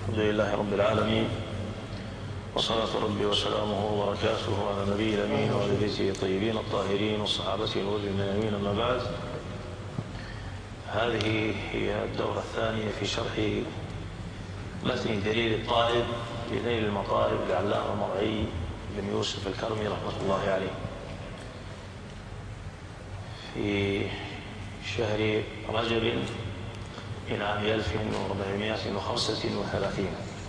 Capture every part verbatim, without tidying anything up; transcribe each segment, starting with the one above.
الحمد لله رب العالمين، وصلاة ربي وسلامه وبركاته على النبي الأمين وعلى بيته الطيبين الطاهرين وصحابته الغر الميامين. أما بعد، هذه هي الدورة الثانية في شرح متن دليل الطالب لنيل المطالب للعلامة المرعي بن يوسف الكرمي رحمة الله عليه، في شهر رجب من عام ألف وأربعمائة وخمسة وثلاثين.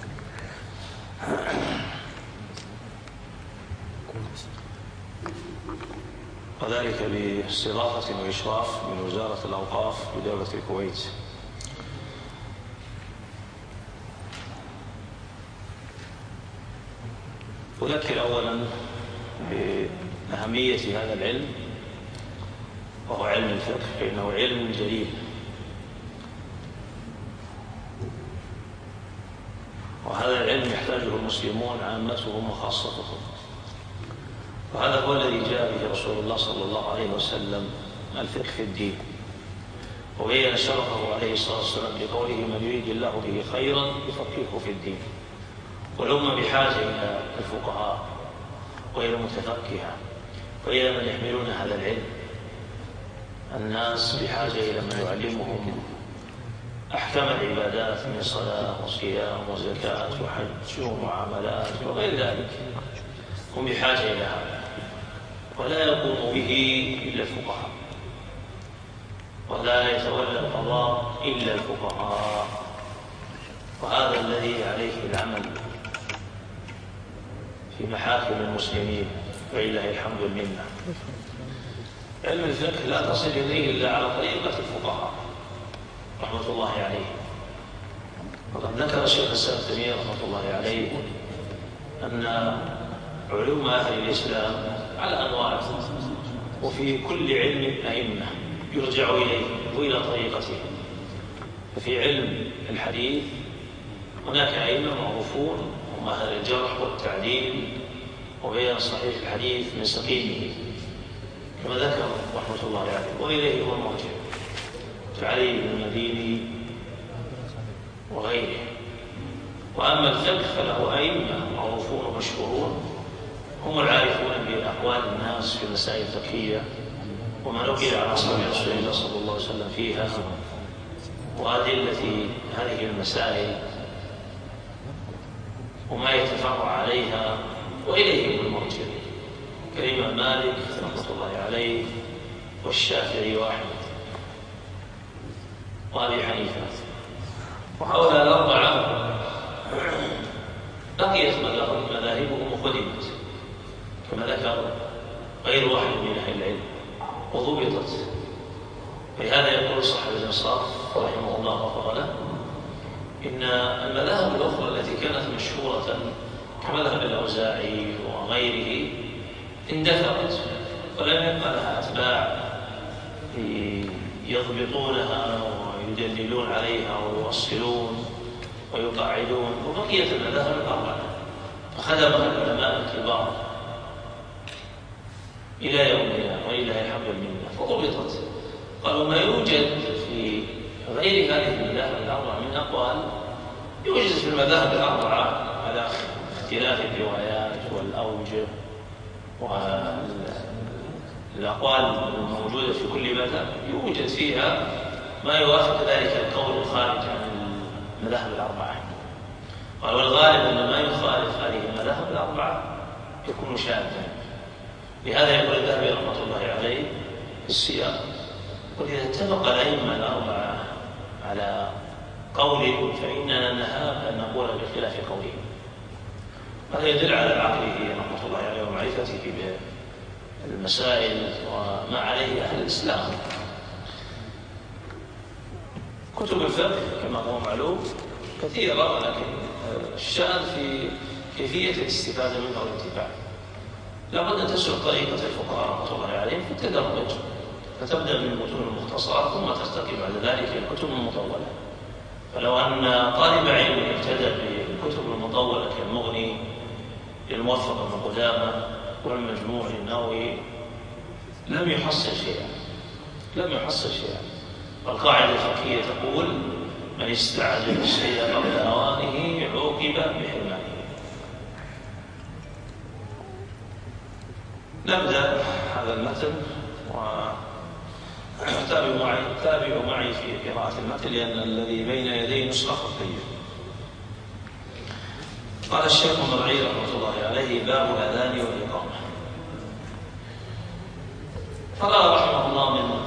وذلك باستضافة وإشراف من وزارة الأوقاف بدولة الكويت. أذكر أولا بأهمية هذا العلم، وهو علم الفقه، فإنه علم جليل، وهذا العلم يحتاجه المسلمون عامتهم وخاصتهم، وهذا هو الذي جاء به رسول الله صلى الله عليه وسلم، الفقه في الدين، وبين شرحه عليه الصلاة والسلام بقوله: من يريد الله به خيرا يفقهه في الدين. والأمة بحاجة إلى الفقهاء وإلى المتفقهة وإلى من يحملون هذا العلم. الناس بحاجة إلى من يعلمهم أحكام العبادات من صلاة وصيام وزكاة وحج ومعاملات وغير ذلك، هم بحاجة إلى هذا، ولا يقوم به إلا الفقهاء، ولا يتولى القضاء إلا الفقهاء، وهذا الذي عليه العمل في محاكم المسلمين، ولله الحمد والمنة. علم الفقه لا تصل إليه إلا على طريقة الفقهاء رحمة الله عليه. وقد ذكر الشيخ الإسلام ابن تيمية رحمة الله عليه أن علوم أهل الإسلام على أنواع، وفي كل علم أئمة يرجع إليه وإلى طريقته. ففي علم الحديث هناك أئمة معروفون هم أهل الجرح والتعديل وبيان صحيح الحديث من سقيمه كما ذكر رحمة الله عليه، وإليه هو المرجع كعلي بن المديني وغيره. وأما الفقه فله أئمة معروفون ومشهورون هم العارفون بأقوال الناس في المسائل الفقهية وما نقل عن أصحاب رسول الله صلى الله عليه وسلم فيها وأدلة هذه المسائل وما يتفرع عليها، وإليه هو المرجع كالإمام مالك رحمة الله عليه والشافعي وأحمد وأبي حنيفة. وهؤلاء الأربعة بقيت مذاهبهم وخدمت كما ذكر غير واحد من أهل العلم وضبطت. ولهذا يقول صاحب الإنصاف رحمه الله وغفر له: إن المذاهب الأخرى التي كانت مشهورة كمذهب الأوزاعي وغيره اندثرت ولم يبقى لها أتباع يضبطونها ويدللون عليها ويوصلون ويقاعدون، وبقيت المذاهب الأربعة فخدمها العلماء الكبار إلى يومنا ولله الحمد والمنة، فضبطت. قالوا ما يوجد في غير هذه المذاهب الأربعة من أقوال يوجد في المذاهب الأربعة على اختلاف الروايات والأوجه والأقوال الموجودة في كل مذهب، يوجد فيها ما يوافق ذلك القول الخارج عن المذاهب الأربعة. قال والغالب أن ما يخالف هذه المذاهب الأربعة يكون شاذا. لهذا يقول الذهبي رحمة الله عليه في السياق: وإذا اتفق الأئمة الأربعة على قول فإننا نهاب أن نقول بخلاف قولهم. هذا يدل على عقله رحمة الله عليه ومعرفته بالمسائل وما عليه أهل الإسلام. كتب الفقه كما هو معلوم كثيرة، ولكن الشأن في كيفية الاستفادة منها والانتفاع. لابد أن تسلك طريقة الفقهاء رحمة الله عليهم في التدرج، فتبدأ من المتون المختصرة ثم ترتقي بعد ذلك الكتب المطولة. فلو أن طالب علم ابتدأ بالكتب المطولة كالمغني للموفق بن قدامة والمجموع للنووي لم يحصل شيئا لم يحصل شيئا والقاعدة الفقهية تقول: من استعجل الشيء قبل أوانه بحرمانه. نبدأ هذا المتن وتابعوا معي, تابعوا معي في قراءة المتن لأن الذي بين يدي نسخة خطية. قال الشيخ المرعي رحمة الله عليه: باب الأذان والإقامة. قرأ رحمه الله من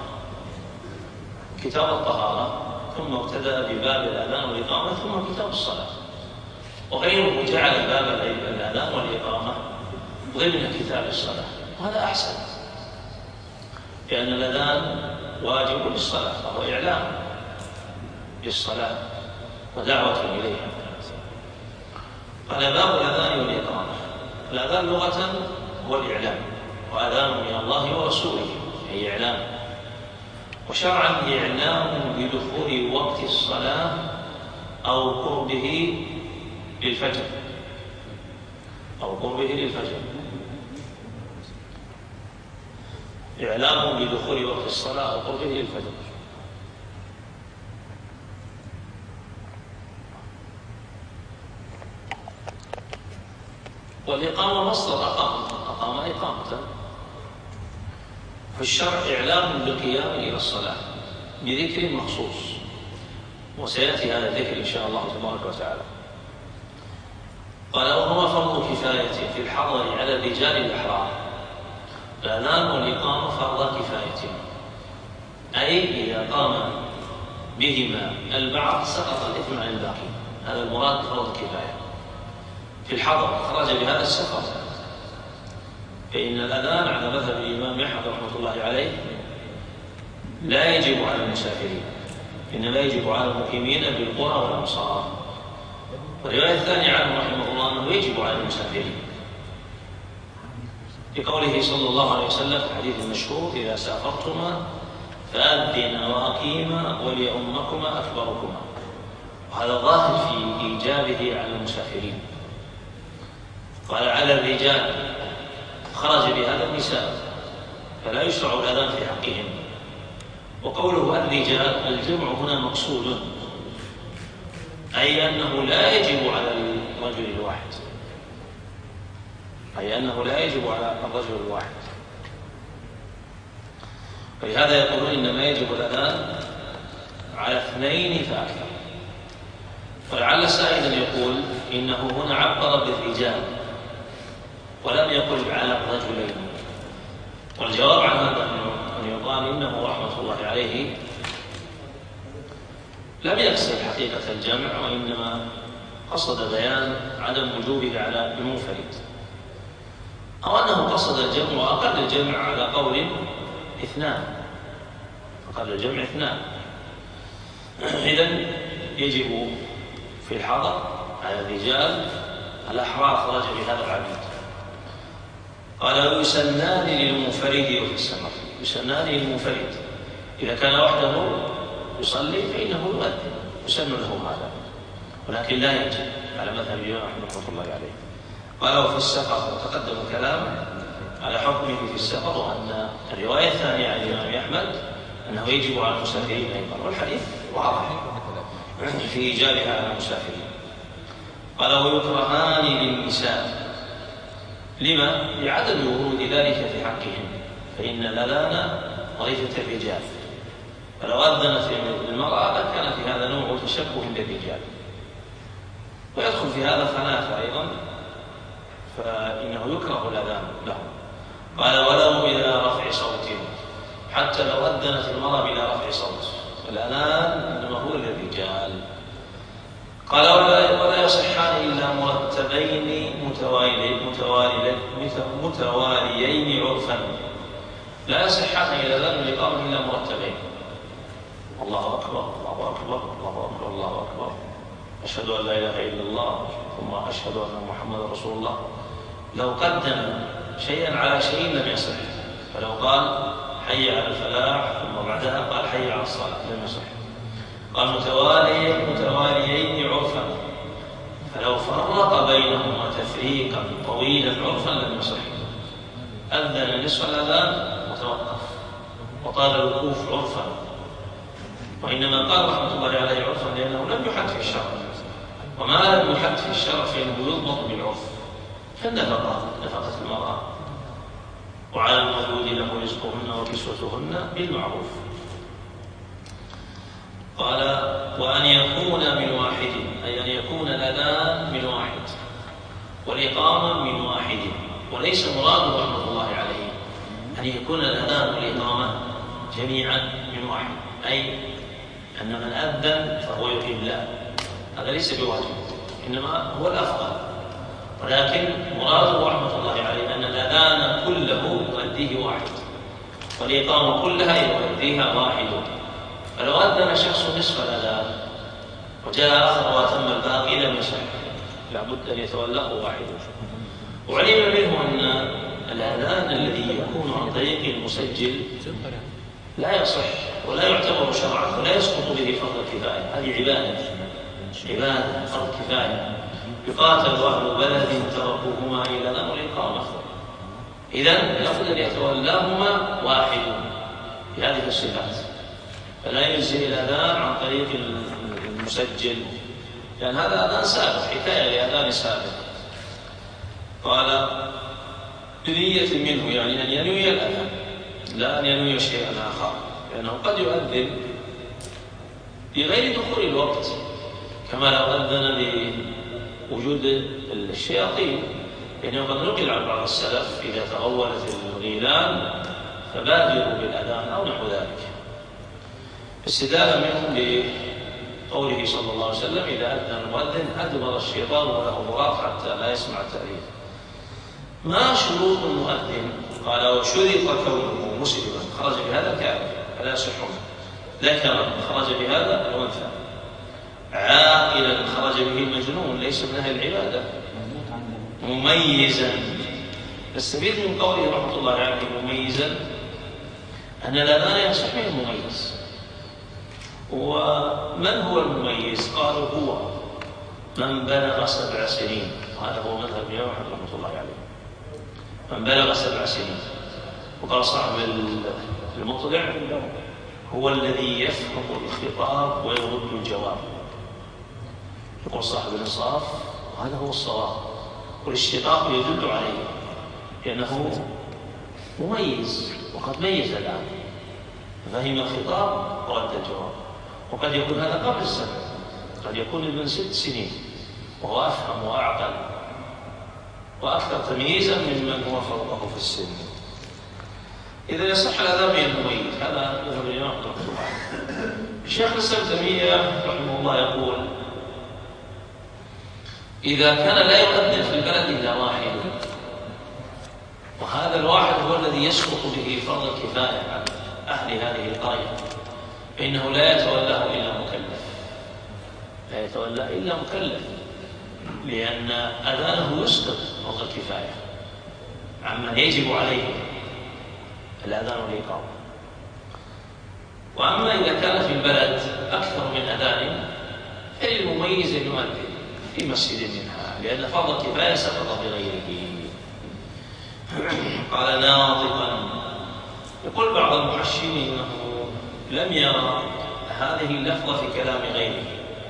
كتاب الطهارة ثم ابتدأ بباب الأذان والإقامة ثم كتاب الصلاة، وغيره جعل باب الأذان والإقامة ضمن كتاب الصلاة، وهذا أحسن، لأن الأذان واجب للصلاة وهو إعلام للصلاة ودعوة إليها. قال باب الأذان والإقامة. الأذان لغة هو الإعلام، وأذان من الله ورسوله أي إعلام، وشرعا إعلام بدخول وقت الصلاة أو قربه للفجر أو قربه للفجر إعلام بدخول وقت الصلاة أو قربه للفجر. والإقامة مصدر أقام، أقام إقامة. في الشرع إعلام بالقيام إلى الصلاة بذكر مخصوص، وسيأتي هذا الذكر إن شاء الله تبارك وتعالى. قال: وهو فرض كفاية في الحضر على الرجال الأحرار. الأذان والإقامة فرض كفاية، أي إذا قام بهما البعض سقط الإثم عن الباقي. هذا المراد فرض كفاية في الحضر، خرج بهذا السفر. فإن الأذان على مذهب الإمام أحمد رحمة الله عليه لا يجب على المسافرين، إنما يجب على المقيمين بالقرى والأمصار. والرواية الثانية عنه رحمه الله أنه يجب على المسافرين، لقوله صلى الله عليه وسلم في الحديث المشهور: إذا سافرتما فأذنا وأقيما وليؤمكما أكبركما. وهذا ظاهر في إيجابه على المسافرين. قال: على الرجال، خرج بهذا النساء، فلا يشرع الأذان في حقهم. وقوله الرجال الجمع هنا مقصود، أي أنه لا يجب على الرجل الواحد، أي أنه لا يجب على الرجل الواحد. ولهذا يقولون إنما يجب الأذان على اثنين فأكثر. ولعل سائلا يقول إنه هنا عبر بالرجال ولم يقل على الرجلين. والجواب عن هذا أن يقال إنه رحمة الله عليه لم يقصد حقيقة الجمع، وإنما قصد بيان عدم وجوبه على المنفرد، أو أنه قصد الجمع وأقل الجمع على قول اثنان، أقل الجمع اثنان. إذن يجب في الحضر على الرجال الأحرار، خرج بهذا العبيد. قال: ويسنان للمنفرد وفي السفر. يسنان للمنفرد، إذا كان وحده يصلي فإنه يؤذن، يسن له هذا، ولكن لا يجب على مذهب الإمام أحمد رحمة الله عليه. قال: وفي السفر، وتقدم الكلام على حكمه في السفر، وأن الرواية الثانية عن الإمام أحمد أنه يجب على المسافرين أيضا، والحديث واضح في إيجابها على المسافرين. قال: ويكرهان للنساء. لما؟ لعدم ورود ذلك في حقهم، فإن الأذان وظيفة الرجال، فلو أذنت المرأة لكان في هذا نوع تشبه بالرجال. ويدخل في هذا خلاف أيضا، فإنه يكره الأذان لهم. قال: ولو إلى رفع صوت، حتى لو أذنت المرأة بلا رفع صوت، الأذان إنما هو للرجال. قال: ولا يصحان إلا مرتبين متواليين متواليين عرفا. لا يصحان إلى الأذان والإقامة إلا مرتبين. الله أكبر، الله أكبر، الله أكبر، الله أكبر، أشهد أن لا إله إلا الله، ثم أشهد أن محمد رسول الله. لو قدم شيئا على شيء لم يصح، فلو قال حي على الفلاح ثم بعدها قال حي على الصلاة لم يصح. قال متوالي متواليين عرفا، فلو فرق بينهما تفريقا طويلا عرفا لم يصح. أذن نصف الأذان وتوقف، وطال الوقوف عرفا، وإنما قال رحمة الله عليه عرفا لأنه لم يحد في الشرع، وما لم يحد في الشرع فإنه يضبط بالعرف كالنفقة، نفقة المرأة، وعلى المولود له رزقهن وكسوتهن بالمعروف. قال وأن يكون من واحد، أي أن يكون الأذان من واحد والإقامة من واحد، وليس مراده رحمة الله عليه أن يكون الأذان والإقامة جميعا من واحد، أي أن من أذن فهو يقيم، لا، هذا ليس بواجب، إنما هو الأفضل، ولكن مراده رحمة الله عليه أن الأذان كله يؤديه واحد والإقامة كلها يؤديها واحد. فلو أذن شخص نصف الأذان وجاء آخر وأتم الباقي لم يصح، لابد أن يتولاه واحد. وعلم منه أن الأذان الذي يكون عن طريق المسجل لا يصح ولا يعتبر شرعا ولا يسقط به فرض الكفاية، هذه عبادة عبادة فرض كفاية، يقاتل أهل بلد تركوهما إلى الأذان والإقامة، إذن لابد أن يتولاهما واحد بهذه الصفات، فلا يجزي الأذان عن طريق المسجل، لأن هذا أذان سابق، حكاية لأذان سابق. قال بنية منه، يعني أن ينوي الأذان لا أن ينوي شيئا آخر، لأنه قد يؤذن بغير دخول الوقت، كما لو أذن بوجود الشياطين، لأنه قد نقل عن بعض السلف إذا تغولت الغيلان فبادروا بالأذان أو نحو ذلك، استدلال منهم بقوله صلى الله عليه وسلم إذا أذن المؤذن أدبر الشيطان وله ضراط حتى لا يسمع التأذين. ما شروط المؤذن؟ قال وشرط كونه مسلما خرج بهذا كافر فلا يصح، ذكرا خرج بهذا الأنثى، عاقلا خرج به المجنون ليس من أهل العبادة، مميزا. نستفيد من قوله رحمة الله عليه مميزا أن الأذان يصح به المميز. ومن هو المميز؟ قالوا هو من بلغ سبع سنين، وهذا هو مذهب الإمام أحمد رحمة الله عليه، من بلغ سبع سنين. وقال صاحب المطلع هو الذي يفهم الخطاب ويرد الجواب، يقول صاحب الإنصاف وهذا هو الصواب، والاشتقاق يدل عليه لأنه مميز وقد ميز الآن، فهم الخطاب ورد الجواب. وقد يكون هذا قبل السنة، قد يكون ابن ست سنين وهو أفهم وأعقل وأكثر تمييزا ممن هو فوقه في السن. إذا يصح الأذان به المميز، هذا مذهب الإمام رحمه الله. الشيخ الإسلام تيمية رحمه الله يقول إذا كان لا يؤذن في البلد إلا واحد، وهذا الواحد هو الذي يسقط به فرض الكفاية عن أهل هذه القرية، فإنه لا يتولاه إلا مكلف، لا يتولى إلا مكلف، لأن أذانه يسقط فرض الكفاية عمن يجب عليه الأذان والإقامة. وأما إذا كان في البلد أكثر من أذان فللمميز أن يؤذن في مسجد منها، لأن فرض الكفاية سقط بغيره. قال ناطقا، يقول بعض المحشين أنه لم يرى هذه اللفظة في كلام غيره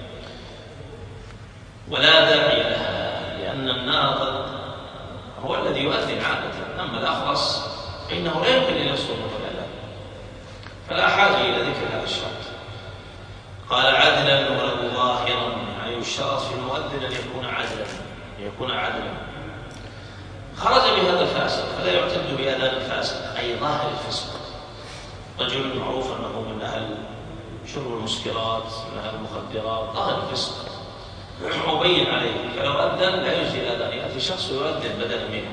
ولا داعي لها، لأن الناطق هو الذي يؤذن عادة، أما الأخرس فإنه لا يمكن أن يصدر الأذان، فلا حاجة إلى ذكر هذا الشرط. قال عدلا ولو ظاهرا، يعني يشترط في المؤذن أن يكون عدلا، أن يكون عدلا. خرج بهذا الفاسق فلا يعتد بأذان الفاسق، أي ظاهر الفسق، رجل معروف أنه من أهل شرب المسكرات، من أهل المخدرات، ظاهر الفسق مبين عليه، فلو أذن لا يجزي الأذان، يأتي شخص يؤذن بدلا منه.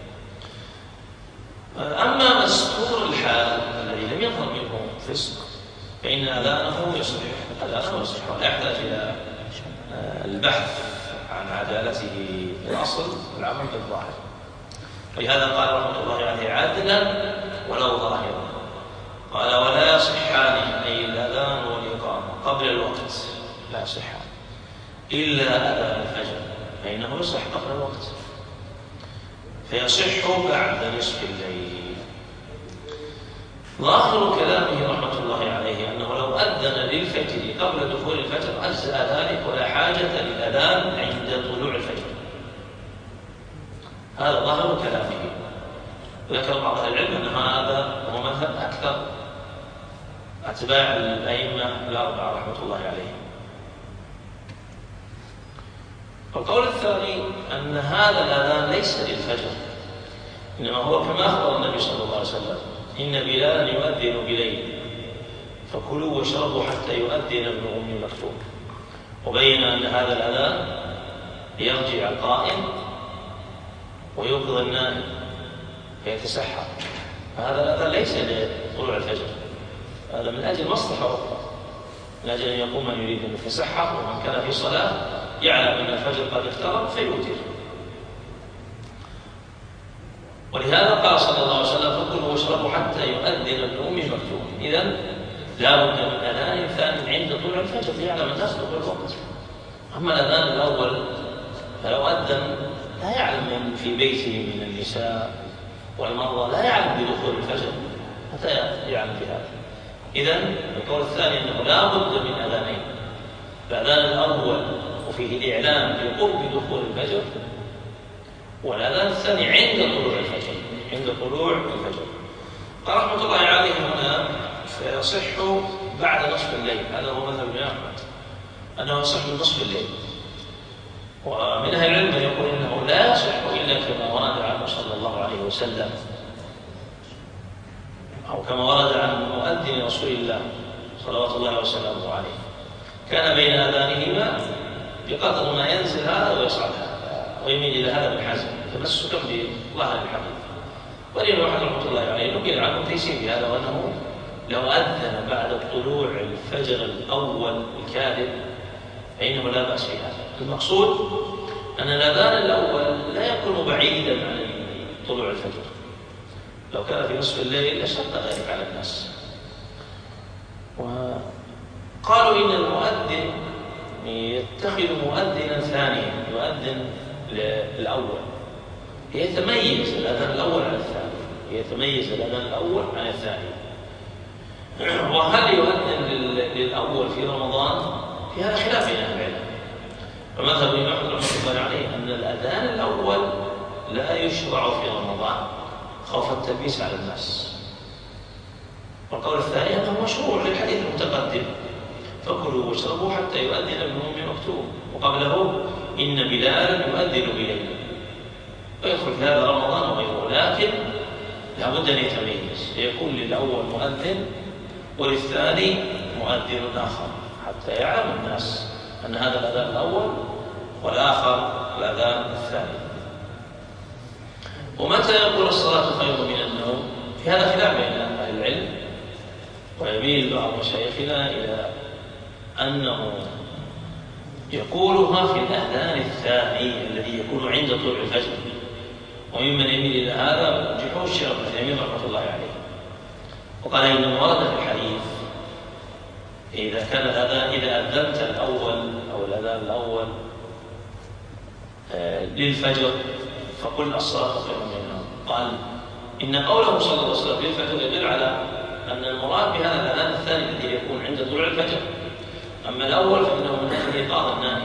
أما مستور الحال الذي لم يظهر منه فسق فإن أذانه يصح، أذانه يصح، ولا يحتاج إلى البحث عن عدالته في الأصل والعمل بالظاهر. ولهذا قال رحمة الله عليه عدلا ولو ظاهرا. قال ولا يصحان، أي الأذان والإقامة قبل الوقت لا يصحان إلا أذان الفجر، فإنه يصح قبل الوقت، فيصح بعد نصف الليل. ظاهر كلامه رحمة الله عليه أنه لو أذن للفجر قبل دخول الفجر أجزأ ذلك ولا حاجة للأذان عند طلوع الفجر. هذا ظاهر كلامه. ذكر بعض أهل العلم أن هذا هو مذهب أكثر أتباع الأئمة الأربعة رحمة الله عليهم. القول الثاني أن هذا الأذان ليس للفجر، إنما هو كما أخبر النبي صلى الله عليه وسلم: إن بلالا يؤذن بليل فكلوا واشربوا حتى يؤذن ابن أم مكتوم. وبين أن هذا الأذان يرجع القائم ويوقظ النائم فيتسحر، فهذا الأذان ليس لطلوع الفجر، هذا من أجل مصلحة أخرى، من أجل أن يقوم من يريد أن يتسحر ومن كان في صلاة يعلم أن الفجر قد اقترب فيوتر. ولهذا قال صلى الله عليه وسلم: فكلوا واشربوا حتى يؤذن ابن أم مكتوم. إذن لا بد من أذان ثاني عند طلوع الفجر ليعلم الناس دخول الوقت. أما الأذان الأول فلو أذن لا يعلم من في بيته من النساء والمرضى لا يعلم بدخول الفجر حتى يعلم بهذا. إذن القول الثاني أنه لا بد من أذانين: الأذان الأول وفيه الإعلام بقرب دخول الفجر، والأذان الثاني عند طلوع الفجر عند طلوع الفجر. قال رحمة الله عليه هنا: فيصح بعد نصف الليل. هذا هو مذهب الإمام أحمد أنه يصح من نصف الليل. ومن أهل العلم يقول إنه لا يصح إلا كما ورد عنه صلى الله عليه وسلم، أو كما ورد عن مؤذن رسول الله صلوات الله وسلامه عليه: كان بين أذانهما بقدر ما ينزل هذا ويصعد هذا ويميل إلى هذا بالحزم تمسكا بظاهر الحديث. والإمام أحمد رحمة الله عليه نقل عنه تيسير بهذا، وأنه لو أذن بعد طلوع الفجر الأول الكاذب فإنه لا بأس بهذا. المقصود أن الأذان الأول لا يكون بعيدا عن طلوع الفجر، لو كان في نصف الليل لشق ذلك على الناس. وقالوا إن المؤذن يتخذ مؤذنا ثانيا يؤذن الأول، يتميز الأذان الأول عن الثاني، يتميز الأذان الأول عن الثاني. وهل يؤذن للأول في رمضان؟ في هذا خلاف بين أهل العلم. فمذهب الإمام أحمد رحمه الله عليه أن الأذان الأول لا يشرع في رمضان خوف التلبيس على الناس. والقول الثاني أنه مشروع للحديث المتقدم: فكلوا واشربوا حتى يؤذن ابن أم مكتوم، وقبله: إن بلالا يؤذن بليل. ويدخل في هذا رمضان وغيره، لكن لا بد أن يتميز، يكون للأول مؤذن وللثاني مؤذن آخر حتى يعلم الناس أن هذا الأذان الأول والآخر الأذان الثاني. ومتى يقول الصلاة خير من النوم؟ في هذا خلاف بين أهل العلم، ويميل بعض مشايخنا إلى أنه يقولها في الأذان الثاني الذي يكون عند طلوع الفجر. وممن يميل إلى هذا جحوش الشيخ ابن تيمية رحمة الله عليه، وقال إنه ورد في الحديث: إذا كان الأذان إذا أذنت الأول أو الأذان الأول آه للفجر فقل الصلاة خير من النوم. قال إن قوله صلى الله عليه وسلم للفجر يدل على أن المراد بهذا الأذان الثاني الذي يكون عند طلوع الفجر، أما الأول فإنه من أجل إيقاظ النائم.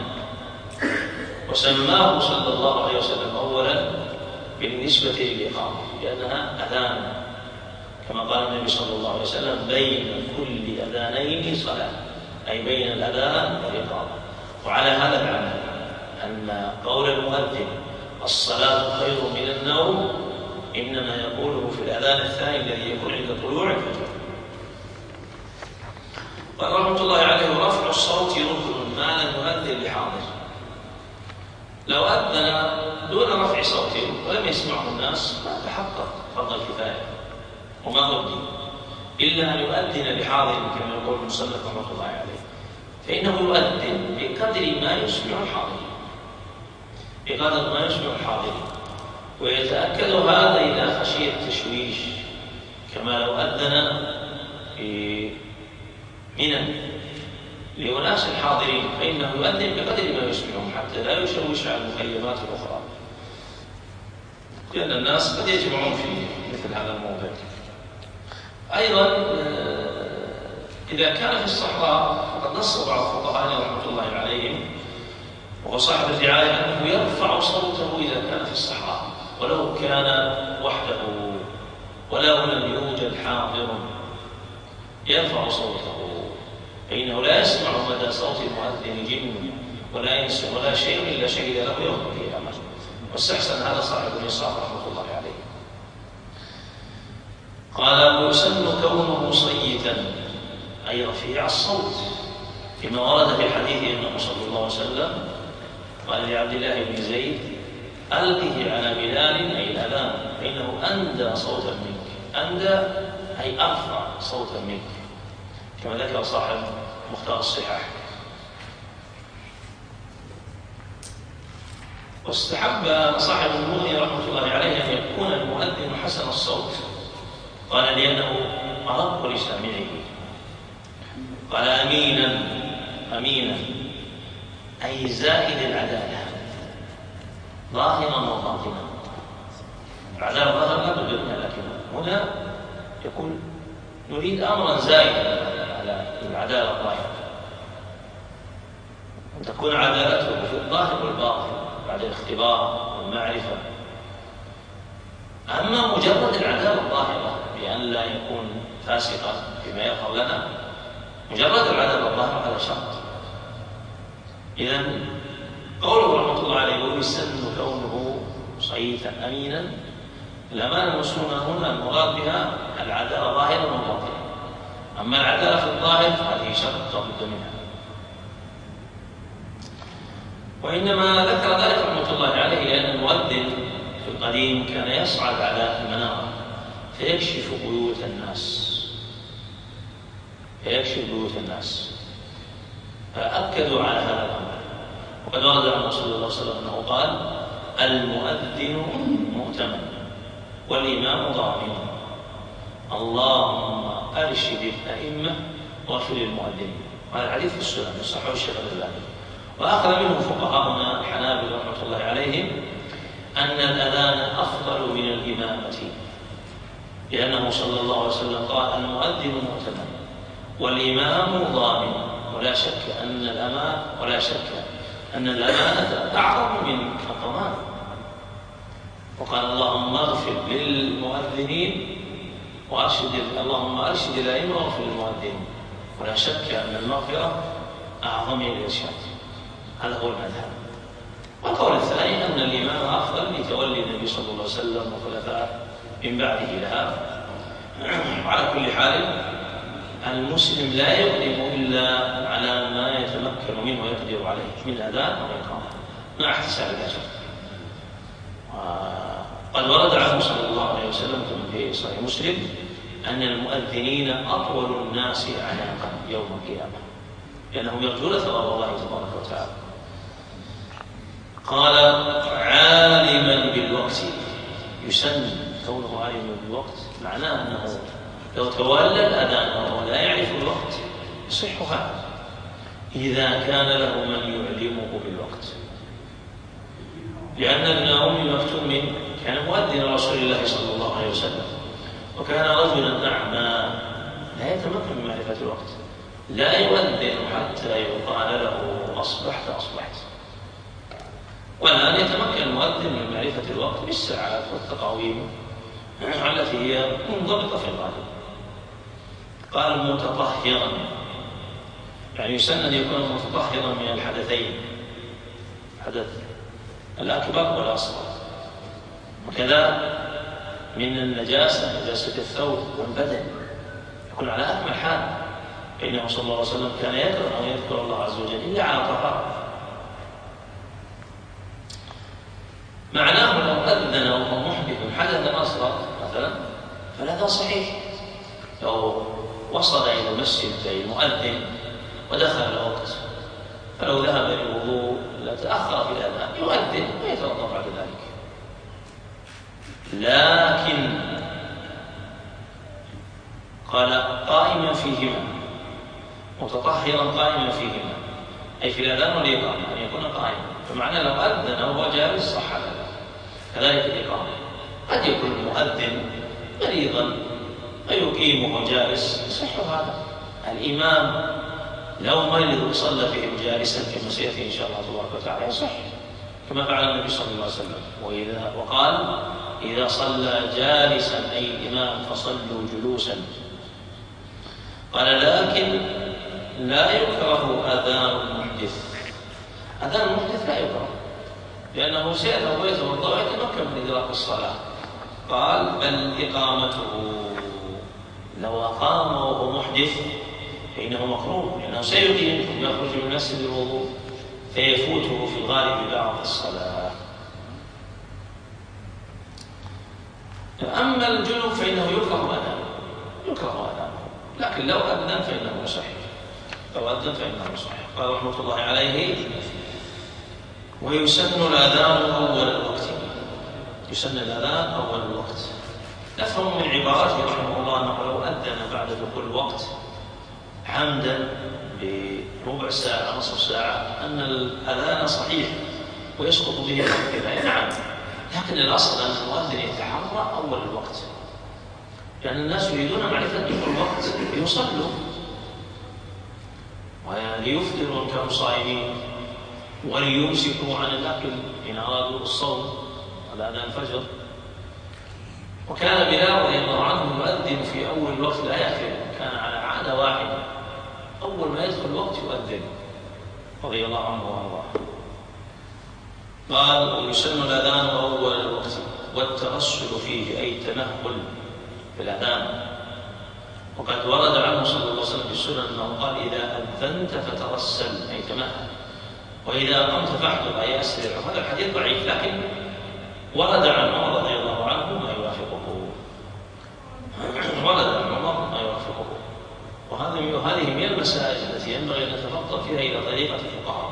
وسماه صلى الله عليه وسلم أولا بالنسبة للإقامة لأنها أذان، كما قال النبي صلى الله عليه وسلم: بين كل أذانين صلاة، أي بين الأذان والإقامة. وعلى هذا العمل أن قول المؤذن الصلاة خير من النوم إنما يقوله في الأذان الثاني الذي يكون عند طلوع الفجر. قال رحمة الله عليه: رفع الصوت ركن ما لم يؤذن لحاضر. لو أذن دون رفع صوت ولم يسمعه الناس ما تحقق فرض الكفاية وما ضرب، إلا أن يؤذن لحاضر كما يقول المصنف رحمة الله عليه، فإنه يؤذن بقدر ما يسمع الحاضر، بقدر ما يسمع الحاضر. ويتأكد هذا إذا خشي التشويش، كما لو أذن في منى لأناس الحاضرين فإنه يؤذن بقدر ما يسمعهم حتى لا يشوش على المخيمات الأخرى، لأن الناس قد يجمعون في مثل هذا الموضع. أيضا إذا كان في الصحراء فقد نص بعض الفقهاء رحمة الله عليهم وهو صاحب الرعاية أنه يرفع صوته إذا كان في الصحراء ولو كان وحده ولو لم يوجد حاضر يرفع صوته، فإنه لا يسمع مدى صوت المؤذن جن ولا ينس ولا شيء إلا شهد له يوم القيامة. واستحسن هذا صاحب الإنصاف رحمة الله عليه. قال ويسن كونه صيتا أي رفيع الصوت كما ورد في حديث أنه صلى الله عليه وسلم قال لعبد الله بن زيد ألقه على بلال أي الأذان فإنه أندى صوتا منك، أندى أي أرفع صوتا منك، كما ذكر صاحب مختار الصحاح. واستحب صاحب المغني رحمة الله عليه أن يكون المؤذن حسن الصوت، قال لأنه أرق لسامعه. قال أمينا أمينا أي زائد العدالة ظاهرا وباطنا. العدالة ظاهرا لا بد منها، لكن هنا يكون نريد أمرا زائدا على العدالة الظاهرة، أن تكون عدالته في الظاهر والباطن بعد الاختبار والمعرفة. أما مجرد العدالة الظاهرة بأن لا يكون فاسقا فيما يظهر لنا، مجرد العدالة الظاهرة هذا شرط. إذن قوله رحمة الله عليه ويسن كونه صيتا أمينا، الأمانة المسنونة هنا المراد بها العدالة ظاهرا وباطنا، أما العدالة في الظاهر فهذه شرط لابد منها. وإنما ذكر ذلك رحمة الله عليه لأن المؤذن في القديم كان يصعد على المنارة فيكشف بيوت الناس فيكشف بيوت الناس فأكدوا على هذا الأمر. وقد ورد عن رسول الله صلى الله عليه وسلم أنه قال المؤذن مؤتمن والإمام ضامن اللهم أرشد الأئمة واغفر للمؤذنين. وهذا الحديث في السنن يصححه الشيخ الألباني. وأخذ منه فقهاؤنا الحنابلة رحمة الله عليهم أن الأذان أفضل من الإمامة، لأنه صلى الله عليه وسلم قال المؤذن مؤتمن والإمام ضامن، ولا شك أن الأمان ولا شك أن الأمانة أعظم من الضمان. وقال اللهم اغفر للمؤذنين وأرشد اللهم أرشد الأئمة واغفر للمؤذنين، ولا شك أن المغفرة أعظم من الإرشاد. هذا هو المذهب. والقول الثاني أن الإمام أفضل لتولي النبي صلى الله عليه وسلم وخلفاء من بعده لها. وعلى كل حال المسلم لا يقدم إلا على ما يتمكن منه ويقدر عليه من أذان أو إقامة مع احتساب الأجر. قد ورد عنه صلى الله عليه وسلم في صحيح مسلم أن المؤذنين أطول الناس أعناقا يوم القيامة لأنهم يرجون ثواب الله تبارك وتعالى. قال عالما بالوقت، يسن كونه عالما بالوقت معناه أنه لو تولى الأذان وهو لا يعرف الوقت يصح هذا إذا كان له من يعلمه بالوقت. لأن ابن أم مكتوم كان مؤذن رسول الله صلى الله عليه وسلم، وكان رجلا أعمى لا يتمكن من معرفة الوقت، لا يؤذن حتى يقال له أصبحت أصبحت. والآن يتمكن المؤذن من معرفة الوقت بالساعات والتقاويم التي هي منضبطة في الغالب. قال متطهرا، يعني يسن أن يكون متطهرا من الحدثين، الحدث الأكبر والأصغر، وكذا من النجاسة نجاسة الثوب والبدن يكون على أكمل حال، فإنه صلى الله عليه وسلم كان يكره أن يذكر الله عز وجل إلا على طهارة. معناه لو أذن وهو محدث حدثا أصغر مثلا فهذا صحيح. لو وصل إلى المسجد أي المؤذن ودخل الوقت فلو ذهب للوضوء لتأخر في الأذان يؤذن ويتوضأ بعد ذلك. لكن قال قائما فيهما، متطهرا قائما فيهما، أي في الأذان والإقامة أن يكون قائما، فمعنى لو أذن وهو جالس صح ذلك. كذلك الإقامة قد يكون المؤذن مريضا ويقيمه جالس يصح هذا. الإمام لو مرض صلى فيهم جالسا كما سيأتي إن شاء الله تبارك وتعالى يصح، كما فعل النبي صلى الله عليه وسلم. وإذا وقال إذا صلى جالسا أي الإمام فصلوا جلوسا. قال لكن لا يكره أذان المحدث. أذان المحدث لا يكره لأنه سيأتي ويتوضأ ويتمكن من إدراك الصلاة. قال بل إقامته، لو أقام وهو محدث فإنه مكروه لأنه سيقيم ثم يخرج من المسجد الوضوء فيفوته في الغالب بعض الصلاة. أما الجنوب فإنه يكره أذانه يكره أذانه لكن لو أذن فإنه صحيح لو أذن فإنه صحيح. قال رحمة الله عليه ويسن الأذان أول الوقت. يسن الأذان أول الوقت. نفهم من عبارته رحمه الله أنه لو أذن بعد دخول الوقت عمدا بربع ساعة نصف ساعة أن الأذان صحيح ويسقط به الكفاية. نعم، لكن الأصل أن المؤذن يتحرى أول الوقت لأن الناس يريدون معرفة دخول الوقت ليصلوا وليفطروا إن كانوا صائمين وليمسكوا عن الأكل إن أرادوا الصوم على أذان الفجر. وكان بلال رضي الله عنه يؤذن في أول الوقت لا يأكل، كان على عادة واحدة أول ما يدخل الوقت يؤذن رضي الله عنه وأرضاه. قال ويسن الأذان أول الوقت والترسل فيه أي التمهل في الأذان. وقد ورد عنه صلى الله عليه وسلم في السنن أنه قال إذا أذنت فترسل أي تمهل وإذا قمت فاحضر أي أسرع. وهذا الحديث ضعيف لكن ورد عن عمر رضي الله عنه ما يوافقه ورد عن عمر ما يوافقه. وهذه من المسائل التي ينبغي أن نتفقه فيها إلى طريقة الفقهاء.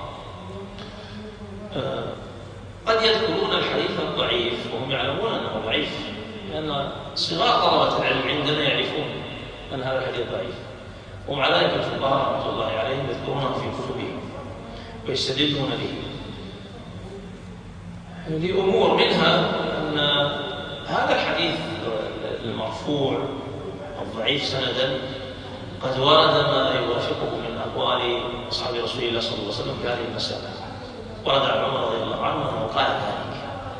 قد يذكرون الحديث الضعيف وهم يعلمون أنه ضعيف لأن صغار طلبة العلم عندنا يعرفون أن هذا الحديث ضعيف، ومع ذلك الفقهاء رحمة الله عليهم يذكرونه في كتبهم ويستدلون به لأمور منها أن هذا الحديث المرفوع الضعيف سندا قد ورد ما يوافقه من أقوال أصحاب رسول الله صلى الله عليه وسلم في هذه المسألة. ورد عن عمر رضي الله عنه أنه قال ذلك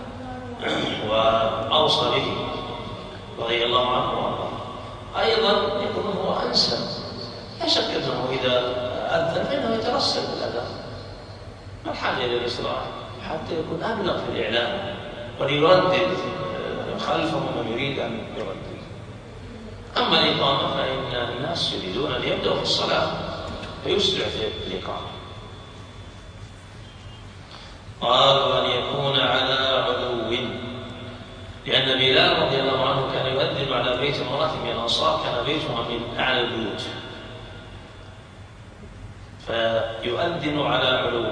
وأوصى به رضي الله عنه وأرضاه. أيضا يقول هو أنسب، لا شك أنه إذا أذن فإنه يترسل بالأذان، ما الحاجة إلى الإسراع حتى يكون أبلغ في الإعلام وليردد خلفه من يريد أن يردد. أما الإقامة فإن الناس يريدون أن يبدأوا في الصلاة فيسرع في الإقامة. قال وأن يكون على علو، لأن بلال رضي الله عنه كان يؤذن على بيت امرأة من الأنصار كان بيتها من أعلى البيوت فيؤذن على علو.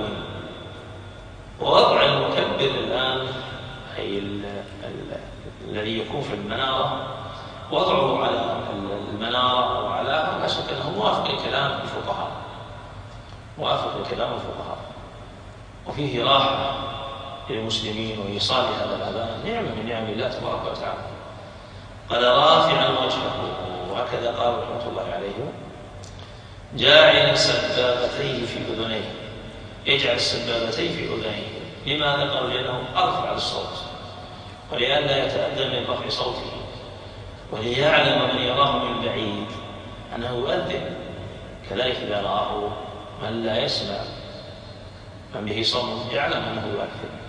ووضع المكبر الآن أي الذي يكون في المنارة وضعه على المنارة أو على لا شك أنه موافق لكلام الفقهاء موافق لكلام الفقهاء وفيه راحة للمسلمين وإيصال هذا الأذان نعمة من نعم الله تبارك وتعالى. قال رافعا وجهه، وهكذا قال رحمة الله عليه جاعل سبابتيه في أذنيه، يجعل السبابتين في أذنيه. لماذا؟ قالوا لأنه أرفع الصوت ولئلا يتأذى من رفع صوته وليعلم من يراه من بعيد أنه يؤذن. كذلك إذا رآه من لا يسمع من به صوت يعلم أنه يؤذن.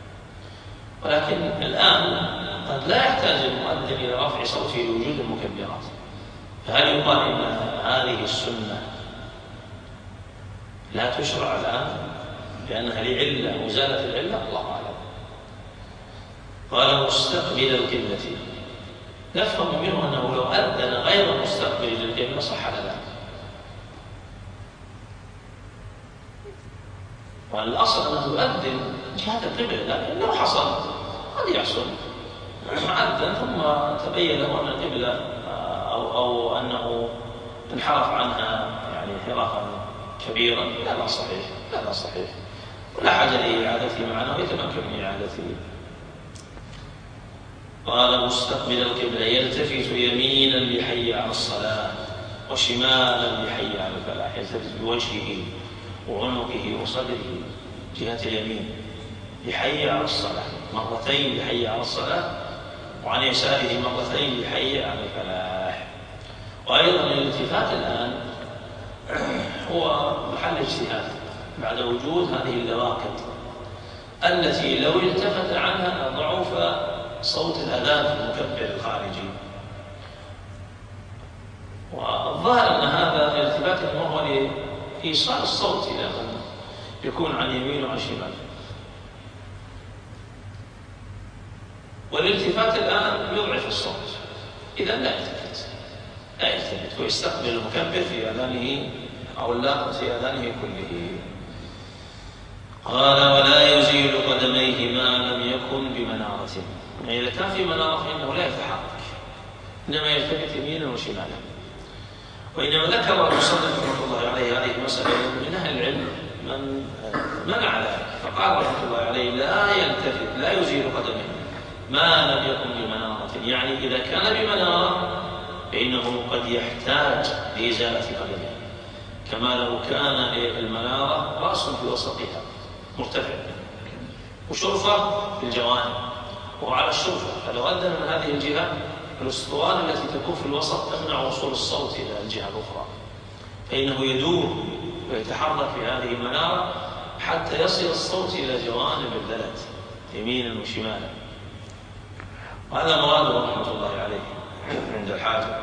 ولكن الآن قد لا يحتاج المؤذن إلى رفع صوته لوجود المكبرات، فهل يقال إن هذه السنة لا تشرع الآن لأنها لعلة وزالت العلة؟ الله أعلم. قال مستقبل القبلة، نفهم منه أنه لو أذن غير مستقبل للقبلة صح الأذان. والأصل أنه يؤذن جهة القبلة، لكن لو حصل قد يحصل أذن ثم تبين له أن القبلة أو, أو أنه انحرف عنها يعني انحرافا كبيرا، لا لا صحيح لا لا صحيح ولا حاجة لإعادته معنا ويتمكن من إعادته. قال مستقبل القبلة يلتفت يمينا لحي على الصلاة وشمالا لحي على الفلاح، يلتفت بوجهه وعنقه وصدره جهة اليمين لحي على الصلاة مرتين لحي على الصلاة، وعن يساره مرتين لحي على الفلاح. وأيضا الالتفات الآن هو محل اجتهاد بعد وجود هذه اللواقط التي لو التفت عنها ضعف صوت الأذان في المكبر الخارجي. والظاهر أن هذا الالتفات هو لإيصال الصوت إلى من يكون عن يمين وعن شمال. والالتفات الآن يضعف الصوت، إذا لا يلتفت لا يلتفت ويستقبل المكبر في أذانه أو اللاقط في أذانه كله. قال ولا يزيل قدميه ما لم يكن بمنارة، يعني إذا كان في منارة فإنه لا يتحرك، إنما يلتفت يمينا وشمالا. وإنما ذكر المصنف رحمه الله عليه هذه المسألة من أهل العلم من منع ذلك، فقال رحمه الله عليه لا يلتفت لا يزيل قدميه ما لم يكن بمنارة، يعني إذا كان بمنارة فإنه قد يحتاج لإزالة قدمه، كما لو كان المنارة رأس في وسطها مرتفع وشرفة في الجوانب وعلى الشرفة، فلو أذن من هذه الجهة الأسطوانة التي تكون في الوسط تمنع وصول الصوت إلى الجهة الأخرى، فإنه يدور ويتحرك في هذه المنارة حتى يصل الصوت إلى جوانب البلد يمينا وشمالا. وهذا مراده رحمة الله عليه عند الحاجة.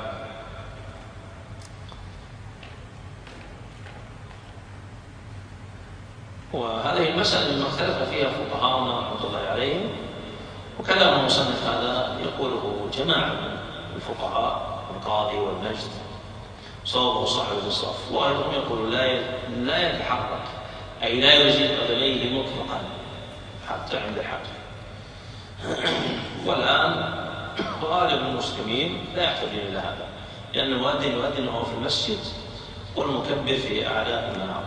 وهذه المسألة مما اختلف فيها فقهاؤنا رحمة الله عليهم، وكلام المصنف هذا يقوله جماعة من الفقهاء القاضي والمجد صوابه صاحب الإنصاف، وأيضا يقول لا لا يتحرك أي لا يزيل قدميه مطلقا حتى عند الحاجة. والآن غالب المسلمين لا يحتاجون إلى هذا، لأن المؤذن يؤذن وهو في المسجد والمكبر في أعلى المنار.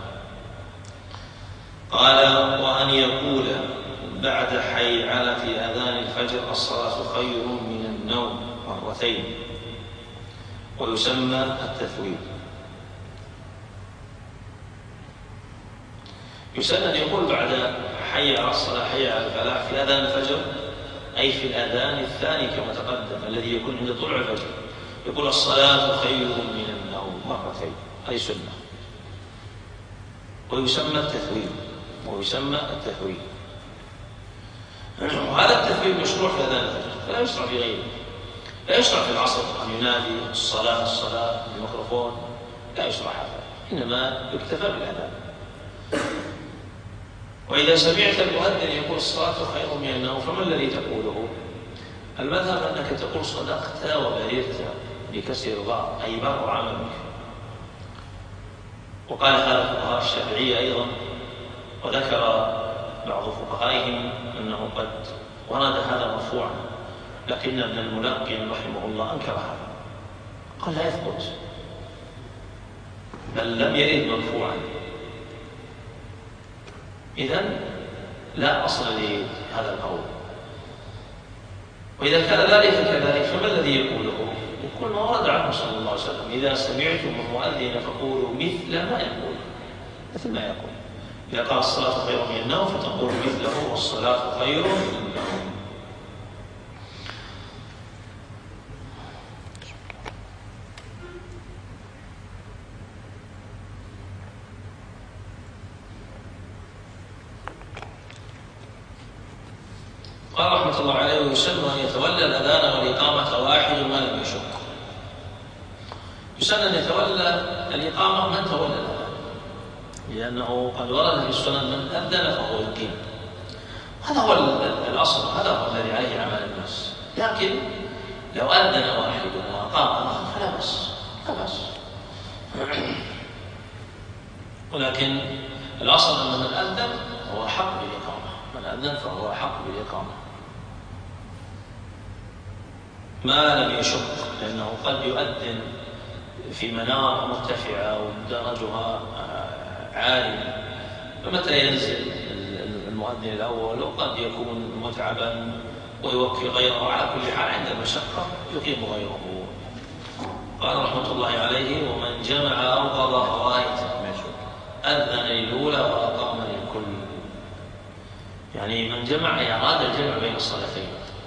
قال وأن يقول بعد حي على في أذان الفجر الصلاة خير من النوم مرتين، ويسمى التثويب. يسمى أن يقول بعد حي على الصلاة حي على الفلاح في أذان الفجر، أي في الأذان الثاني كما تقدم الذي يكون عند طلوع الفجر، يقول الصلاة خير من النوم مرتين، هذه سنة. ويسمى التثويب ويسمى التثويب وهذا التثويب مشروع في أذان الفجر، فلا يشرع في غيره. لا يشرع في العصر أن ينادي الصلاة الصلاة بالميكروفون، لا يشرع هذا، إنما يكتفى بالأذان. وإذا سمعت المؤذن يقول الصلاة خير من النوم فما الذي تقوله؟ المذهب أنك تقول صدقت وبررت بكسر الراء، أي بر عملك. وقال هذا فقهاء الشافعية أيضا، وذكر بعض فقهائهم أنه قد ورد هذا مرفوعا، لكن ابن الملقن رحمه الله أنكر هذا، قال لا يثبت، بل لم يرد مرفوعا، إذن لا أصل لهذا القول. وإذا كان ذلك كذلك فما الذي يقوله؟ يقول ما ورد عنه صلى الله عليه وسلم إذا سمعتم المؤذن فقولوا مثل ما يقول، مثل ما يقول. إذا قال الصلاة خير من النوم فتقول مثله والصلاة خير من النوم. قال رحمة الله عليه ويسن أن يتولى الأذان والإقامة واحد ما لم يشق. يسن أن يتولى الإقامة من تولى الأذان، لأنه قد ورد في السنن من أذن فهو يقيم، هذا هو الأصل، هذا هو الذي عليه عمل الناس. لكن لو أذن واحد وأقام فلا بأس، لا بأس. ولكن الأصل أن من أذن هو أحق بالإقامة، من أذن فهو أحق بالإقامة ما لم يشق، لأنه قد يؤذن في منار مرتفعة ودرجها عالية، فمتى ينزل المؤذن الأول وقد يكون متعبا ويوكل غيره على كل حال عند المشقة يقيم غيره. قال رحمة الله عليه: ومن جمع أو قضى فوائد أذن للأولى وأقام للكل. يعني من جمع أراد الجمع بين الصلاتين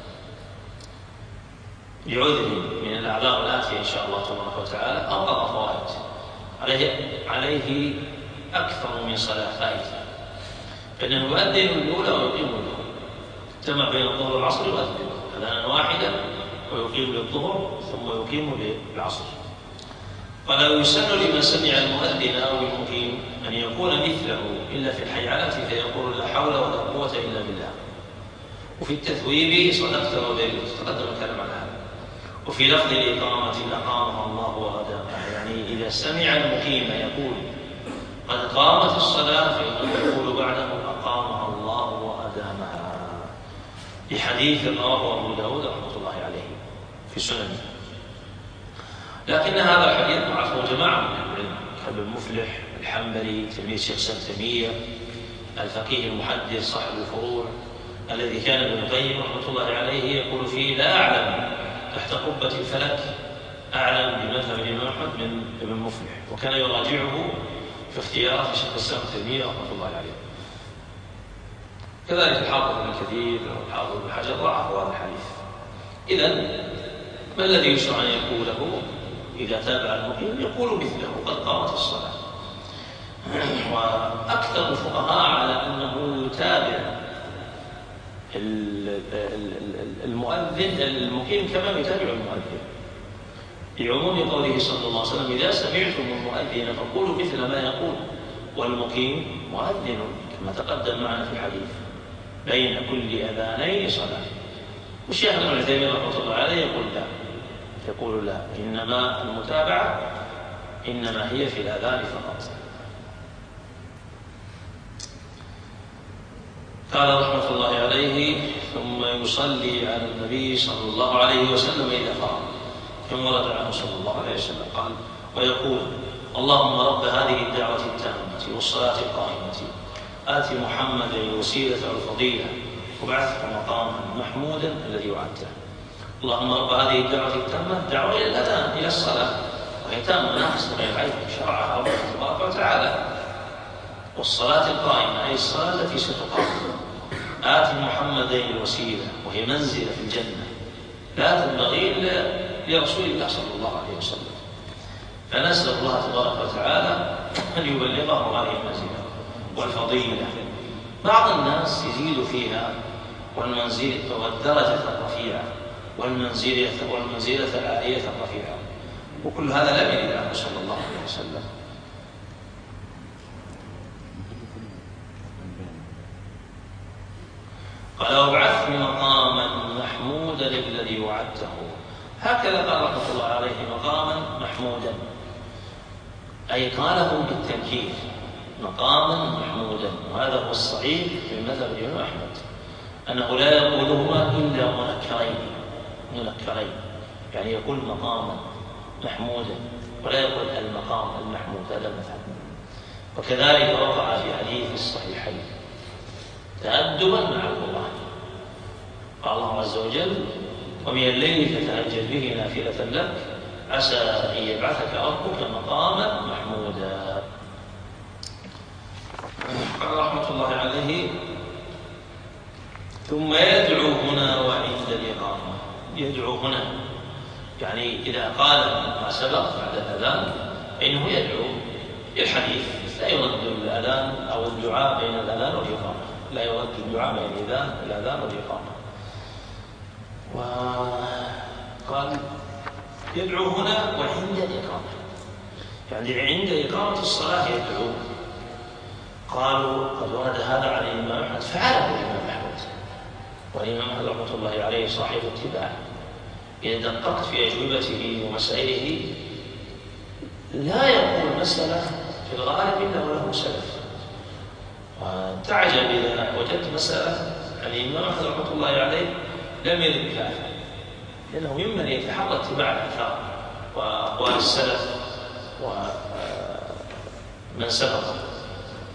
بعذر من الأعذار الآتية إن شاء الله تبارك وتعالى، أو قضى فوائد عليه عليه أكثر من صلاة فائدة، فإنه يؤذن الأولى ويقيم الأولى. جمع بين الظهر والعصر يؤذن أذانا واحدا ويقيم للظهر ثم يقيم للعصر. قال: ويسن لمن سمع المؤذن أو المقيم أن يكون مثله إلا في الحيعلات فيقول: لا حول ولا قوة إلا بالله. وفي التثويب: صدقت وبررت، تقدم الكلام عن هذا. وفي لفظ الإقامة: أقامها الله وأدامها، يعني إذا سمع المقيم يقول قد قامت الصلاة فإنه يقول بعده: أقامها الله وأدامها، بحديث رواه أبو داود رحمة الله عليه في سننه. لكن هذا الحديث ضعفه جماعة من العلم كابن مفلح الحنبلي تلميذ شيخ الإسلام تيمية، الفقيه المحدث صاحب الفروع الذي كان ابن القيم رحمة الله عليه يقول فيه: لا أعلم تحت قبة الفلك أعلم بمذهب الإمام أحمد من ابن مفلح، وكان يراجعه في اختيارات شيخ الإسلام تيمية رحمة الله عليه. كذلك الحافظ ابن كثير والحافظ ابن حجر ضعفوا هذا الحديث. إذن ما الذي يشرع أن يقوله إذا تابع المقيم؟ يقول مثله: قد قامت الصلاة. وأكثر الفقهاء على أنه يتابع المؤذن المقيم كما يتابع المؤذن، لعموم قوله صلى الله عليه وسلم: إذا سمعتم المؤذن فقولوا مثل ما يقول، والمقيم مؤذن كما تقدم معنا في الحديث، بين كل أذانين صلاة. والشيخ ابن عثيمين رحمه الله عليه يقول لا، يقول لا، إنما المتابعة إنما هي في الأذان فقط. قال رحمة الله عليه: ثم يصلي على النبي صلى الله عليه وسلم إذا قام، كما ورد عنه صلى الله عليه وسلم قال: ويقول: اللهم رب هذه الدعوة التامة والصلاة القائمة آت محمدا الوسيلة والفضيلة وبعثه مقاما محمودا الذي وعدته. اللهم رب هذه الدعوة التامة، الدعوة إلى الأذان إلى الصلاة، وهي تامة ناقصة غير عيب شرعها الله تبارك وتعالى. والصلاة القائمة أي الصلاة التي ستقام. آت محمدا الوسيلة، وهي منزلة في الجنة لا تنبغي إلا لرسول الله صلى الله عليه وسلم، فنسأل الله تبارك وتعالى أن يبلغه هذه المنزلة والفضيلة. بعض الناس يزيد فيها والمنزلة والدرجة الرفيعة والمنزلة والمنزلة العالية الرفيعة، وكل هذا لم يرد عنه صلى الله عليه وسلم. قال: وابعثني مقاما محمودا الذي وعدته. هكذا قال رحمة الله عليه: مقاما محمودا، أي قاله بالتنكير، مقاما محمودا. وهذا هو الصحيح في مذهب الإمام أحمد، أنه لا يقولهما إلا منكرين منكرين يعني يقول مقاما محمودا ولا يقول المقام المحمود، هذا المذهب. وكذلك وقع في حديث الصحيحين تأدبا مع القرآن، قال الله عز وجل: ومن الليل فتهجد به نافلة لك عسى أن يبعثك ربك مقاما محمودا. قال رحمة الله عليه: ثم يدعو هنا وعند الإقامة. يدعو هنا يعني إذا قال ما سبق بعد الأذان فإنه يدعو. الحديث لا يرد الأذان أو الدعاء بين الأذان والإقامة، لا يرد الدعاء بين الأذان والإقامة. وقال: يدعو هنا وعند الإقامة، يعني عند إقامة الصلاة يدعو. قالوا: قد ورد هذا عن الإمام أحمد، فعله الإمام أحمد، والإمام أحمد رحمة الله عليه صاحب اتباع. إذا دققت في أجوبته ومسائله لا يقول مسألة في الغالب إلا وله سلف، وتعجب إذا وجدت مسألة عن الإمام أحمد رحمة الله عليه لم يرد بها، لأنه ممن يتحرى اتباع الآثار وأقوال السلف ومن سبقه.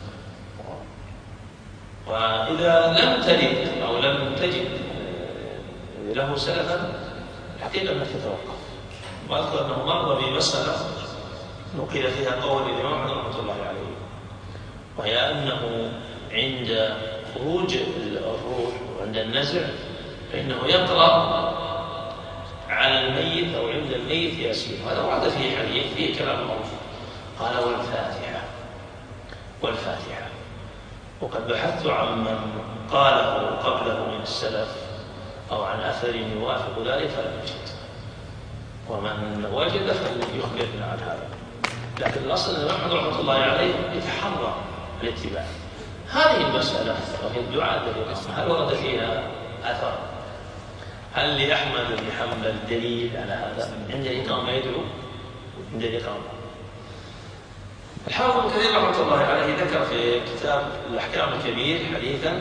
وإذا لم تجد أو لم تجد له سلفا الحقيقة أنك تتوقف. وأذكر أنه مر بمسألة نقل فيها قول الإمام أحمد رحمة الله عليه، وهي أنه عند خروج الروح وعند النزع فإنه يقرأ على الميت أو عند الميت ياسين. هذا ورد فيه حديث فيه كلام معروف. قال والفاتحة والفاتحة. وقد بحثت عن من قاله قبله من السلف أو عن أثر يوافق ذلك فلم يجد، ومن وجد فليخبرنا عن هذا. لكن الأصل أن أحمد رحمة الله عليه يتحرى الاتباع. هذه المسألة وهي الدعاء بالإقامة هل ورد فيها أثر؟ هل لأحمد بن حنبل دليل على هذا؟ عند الإقامة يدعو عند الإقامة. الحافظ ابن كثير رحمة الله عليه ذكر في كتاب الأحكام الكبير حديثا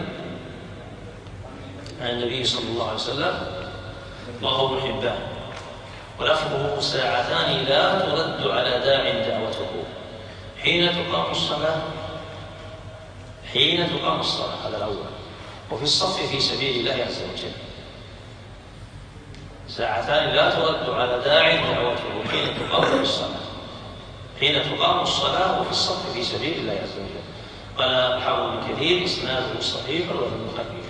عن النبي صلى الله عليه وسلم وهو ابن حبان، ولفظه ساعتان لا ترد على داع دعوته حين تقام الصلاة حين تقام الصلاة. هذا الأول. وفي الصف في سبيل الله عز وجل ساعتان لا ترد على داع دعوته حين تقام الصلاة حين تقام الصلاة وفي الصف في سبيل الله عز وجل. قال الحافظ ابن كثير إسناده صحيح وابن خفيف.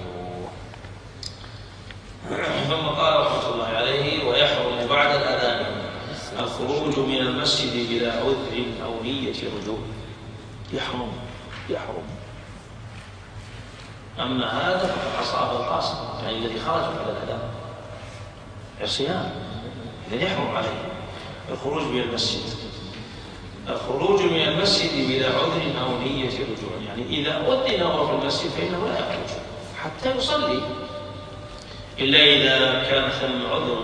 ثم قال رحمة الله عليه ويحرم بعد الأذان الخروج من المسجد بلا عذر أو نية رجوع. يحرم يحرم. أما هذا فقد عصى أبا القاسم يعني الذي خرج بعد الأذان عصيان، إذن يحرم عليه الخروج من المسجد. الخروج من المسجد بلا عذر أو نية رجوع يعني إذا أذن وهو في المسجد فإنه لا يخرج حتى يصلي، إلا إذا كان ثم عذر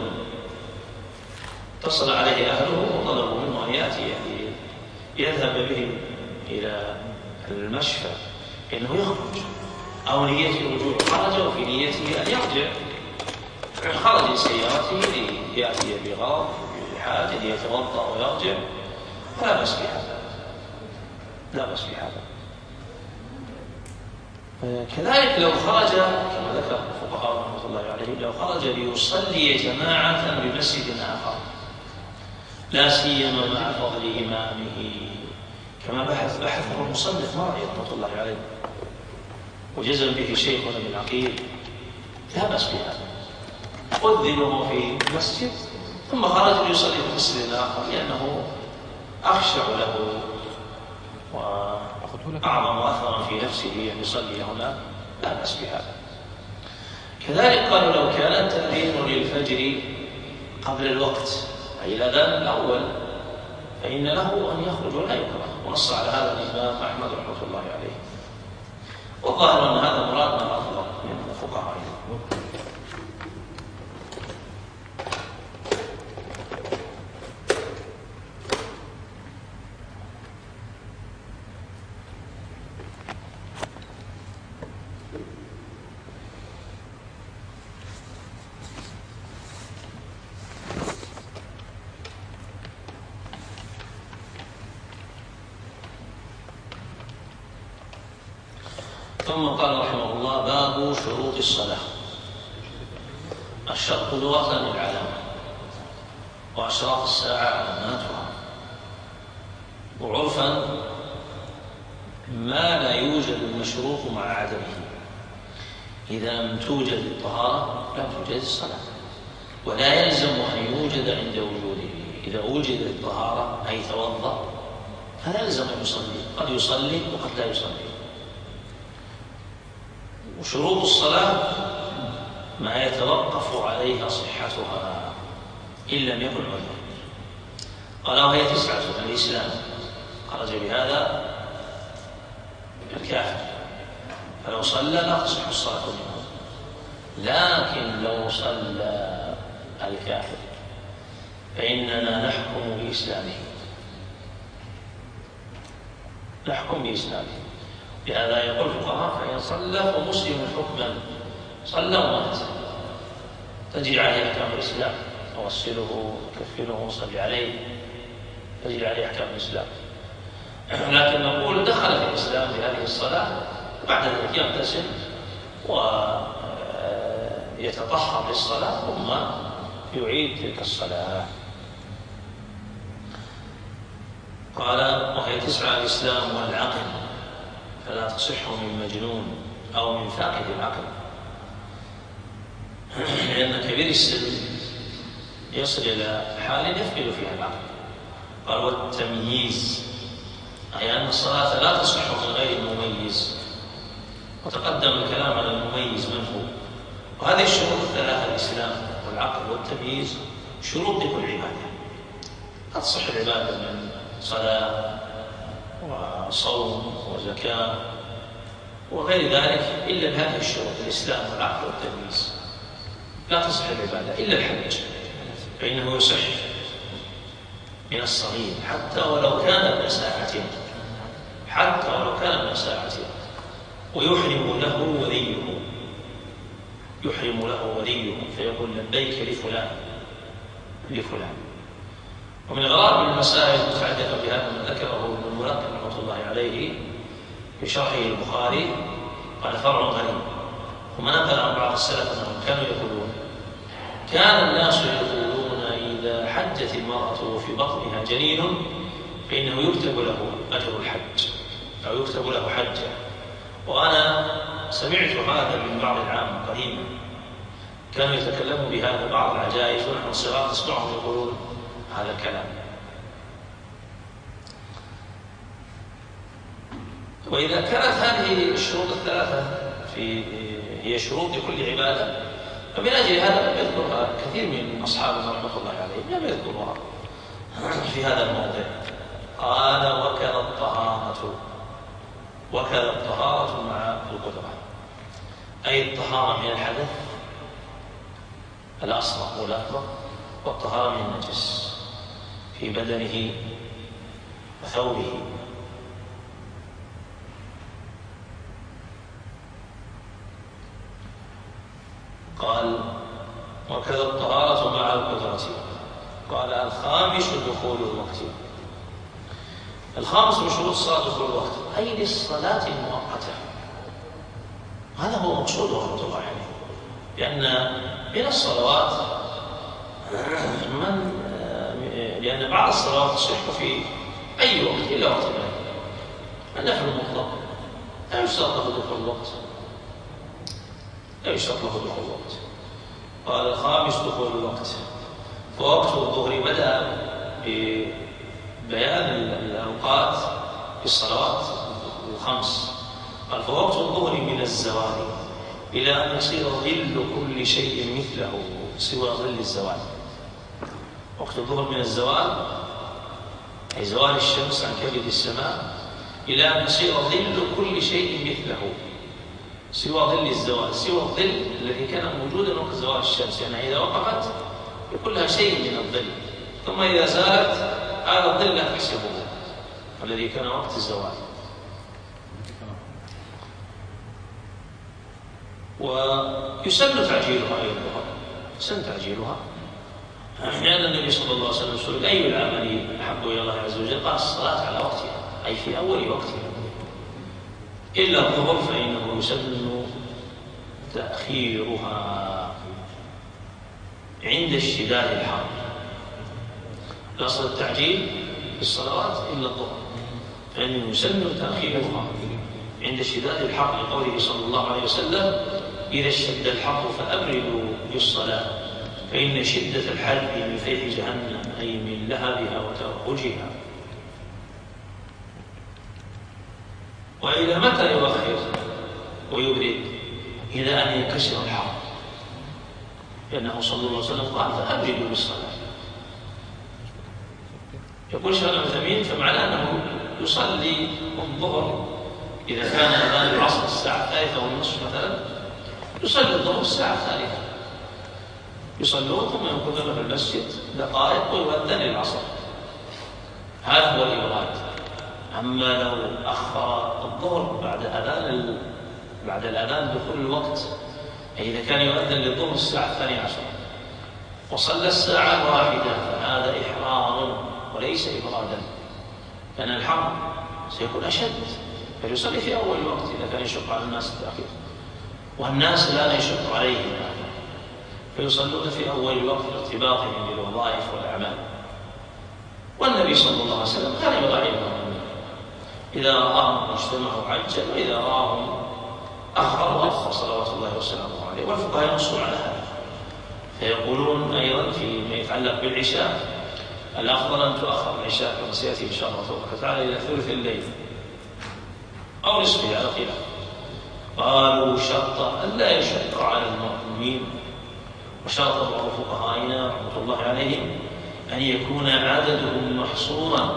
اتصل عليه أهله وطلبوا منه أن يأتي يعني يذهب بهم إلى المشفى إنه يخرج، أو نية الرجوع خرج وفي نيته أن يرجع، خرج لسيارته ليأتي بغرض بحاجة ليتوضأ ويرجع فلا بأس بهذا، لا بأس بهذا. كذلك لو خرج كما ذكر الفقهاء رحمة الله عليه لو خرج ليصلي جماعة بمسجد آخر لا سيما مع فضل إمامه كما بحث بحثه المصنف مرعي رحمة الله عليه وجزم به شيخنا بن عقيل، لا بأس بهذا. أذنه في مسجد ثم خرج ليصلي في مسجد آخر لأنه أخشع له وأعظم أثرا في نفسه أن يصلي هنا، لا بأس بهذا. كذلك قالوا لو كان التأذين للفجر قبل الوقت أي الأذان الأول فإن له أن يخرج ولا يكره، ونص على هذا الإمام أحمد رحمة الله عليه. والظاهر أن هذا مراد من أفضل من الفقهاء. ثم قال رحمه الله باب شروط الصلاة. الشرط لغة العلامة، وأشراط الساعة علاماتها، وعرفا ما لا يوجد المشروط مع عدمه. إذا لم توجد الطهارة لا توجد الصلاة، ولا يلزم أن يوجد عند وجوده. إذا وجدت الطهارة أي توضأ هذا يلزم أن يصلي، قد يصلي وقد لا يصلي. وشروط الصلاة ما يتوقف عليها صحتها إن لم يكن عذر. قال وهي تسعة: الإسلام، خرج بهذا الكافر فلو صلى لا تصح الصلاة منه، لكن لو صلى الكافر فإننا نحكم بإسلامه، نحكم بإسلامه. بهذا يقول الفقهاء فإن صلى فمسلم حكما، صلى ومات تجري عليه أحكام الإسلام، توصله كفره وصلي عليه، تجري عليه أحكام الإسلام. لكن نقول دخل في الإسلام بهذه الصلاة بعد ذلك يغتسل ويأتي يتطهر للصلاة ثم يعيد تلك الصلاة. قال: وهي تسعى الإسلام والعقل، فلا تصح من مجنون أو من فاقد العقل، لأن كبير السن يصل إلى حال يفقد فيها العقل. قال: والتمييز، أي أن الصلاة لا تصح من غير المميز، وتقدم الكلام على المميز من هو. وهذه الشروط الثلاثة: الإسلام والعقل والتمييز، شروط لكل عبادة. لا تصح العبادة من صلاة وصوم وزكاة وغير ذلك إلا بهذه الشروط: الإسلام والعقل والتمييز. لا تصح العبادة إلا الحج، فإنه يصح من الصغير حتى ولو كان ابن ساعة، حتى ولو كان ابن ساعة، ويحرم له وليه، يحرم له وليه فيقول: لبيك لفلان لفلان. ومن غرائب المسائل المتعلقة بهذا ما ذكره ابن الملقن رحمة الله عليه في شرحه البخاري، قال: فرع غريب. وما نقل عن بعض السلف أنهم كانوا يقولون: كان الناس يقولون إذا حجت المرأة وفي بطنها جنين فإنه يكتب له أجر الحج أو يكتب له حجة. وأنا سمعت هذا من بعض العام قديما، كانوا يتكلمون بهذا بعض العجائز ونحن صغار نسمعهم يقولون هذا الكلام. وإذا كانت هذه الشروط الثلاثة في هي شروط لكل عبادة، فمن أجل هذا لم يذكرها كثير من أصحابنا رحمة الله عليهم، لم يذكرها في هذا الموضع. قال: وكذا الطهارة، وكذا الطهارة مع القدرة، أي الطهارة من الحدث الأصغر والأكبر، والطهارة من النجس في بدنه وثوبه. قال: وكذا الطهارة مع القدرة. قال: الخامس دخول الوقت. الخامس من شروط الصلاة دخول الوقت، أي للصلاة المؤقتة. هذا هو مقصوده رحمة الله عليه، لأن من الصلوات من لأن بعض الصلوات تصح في أي وقت إلا وقت المغرب. النفل المطلق لا يشترط له دخول الوقت، لا يشترط له دخول الوقت. قال: الخامس دخول الوقت. فوقت الظهر بدأ ببيان الأوقات في الصلوات الخمس. قال: فوقت الظهر من الزوال إلى أن يصير ظل كل شيء مثله سوى ظل الزوال. وقت الظهر من الزوال أي زوال الشمس عن كبد السماء إلى أن يصير ظل كل شيء مثله سوى ظل الزوال، سوى الظل الذي كان موجودا وقت زوال الشمس، يعني إذا وقفت يكون لها شيء من الظل، ثم إذا زالت هذا الظل لا تحسبه الذي كان وقت الزوال. ويسن تعجيلها أيضا، يسن تعجيلها، لأن النبي صلى الله عليه وسلم سئل: أي العمل أحب إلى الله عز وجل؟ قال: الصلاة على وقتها، أي في أول وقتها، إلا الظهر فإنه يسن تأخيرها عند اشتداد الحر. الأصل التعجيل في الصلوات إلا الظهر، فإنه يسن تأخيرها عند اشتداد الحر، لقوله صلى الله عليه وسلم: إذا اشتد الحر فأبردوا بالصلاة فإن شدة الحر من فيح جهنم، أي من لهبها وتوهجها. وإلى متى يؤخر ويبرد؟ إلى أن ينكسر الحر، لأنه صلى الله عليه وسلم قال: فأبردوا بالصلاة. يقول شيخ العثيمين: فمعنى أنه يصلي الظهر إذا كان أذان العصر الساعة الثالثة والنصف مثلا، يصلي الظهر الساعة الثالثة، يصلون ثم يمكثون في المسجد دقائق ويؤذن للعصر. هذا هو الإبراد. أما لو أخر الظهر بعد أذان بعد الأذان دخول الوقت، أي إذا كان يؤذن للظهر الساعة الثانية عشر وصلى الساعة الواحدة، فهذا إحرار وليس إبرادا، لأن الحر سيكون أشد، فيصلي في أول الوقت إذا كان يشق على الناس التأخير، والناس لا يشق عليهم فيصلون في أول الوقت ارتباطهم بالوظائف والأعمال. والنبي صلى الله عليه وسلم كان يضاعفهم، إذا رآهم اجتمعوا عجل، وإذا رآهم أخروا أخر صلوات الله وسلامه عليه. والفقهاء ينصون على هذا، فيقولون أيضا فيما يتعلق بالعشاء الأفضل أن تؤخر العشاء كما سيأتي إن شاء الله تبارك وتعالى إلى ثلث الليل أو نصفه على خلاف. قالوا شرط أن لا يشق على المؤمنين، وشرط بعض فقهائنا رحمة الله عليهم أن يكون عددهم محصورا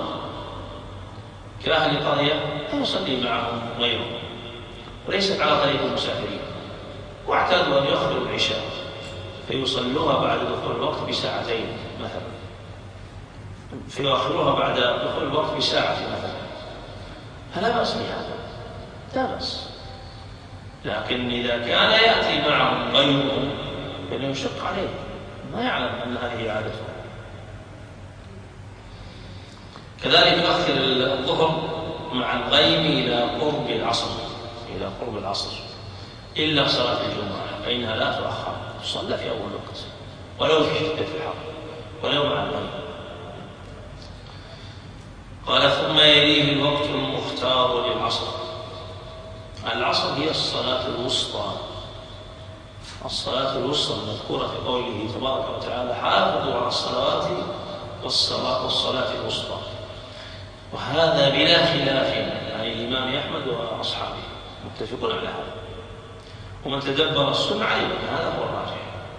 كأهل قرية فيصلي معهم غيره، وليست على طريق المسافرين. واعتادوا أن يأخروا العشاء فيصلوها بعد دخول الوقت بساعتين مثلا، فيؤخروها بعد دخول الوقت بساعة مثلا، فلا بأس بهذا، لا بأس. لكن إذا كان يأتي معهم غيرهم فإنه يشق عليه، ما يعلم أن هذه عادته. كذلك يؤخر الظهر مع الغيم إلى قرب العصر، إلى قرب العصر إلا صلاة الجمعة فإنها لا تؤخر، تصلى في أول وقت ولو في شدة الحر ولو مع الغيم. قال ثم يليه الوقت المختار للعصر. العصر هي الصلاة الوسطى، الصلاة الوسطى المذكورة في قوله تبارك وتعالى حافظوا على الصلوات والصلاة والصلاة الوسطى. وهذا بلا خلاف عن الإمام أحمد وأصحابه، متفقون على هذا، ومن تدبر السنة عليه هذا هو الراجح.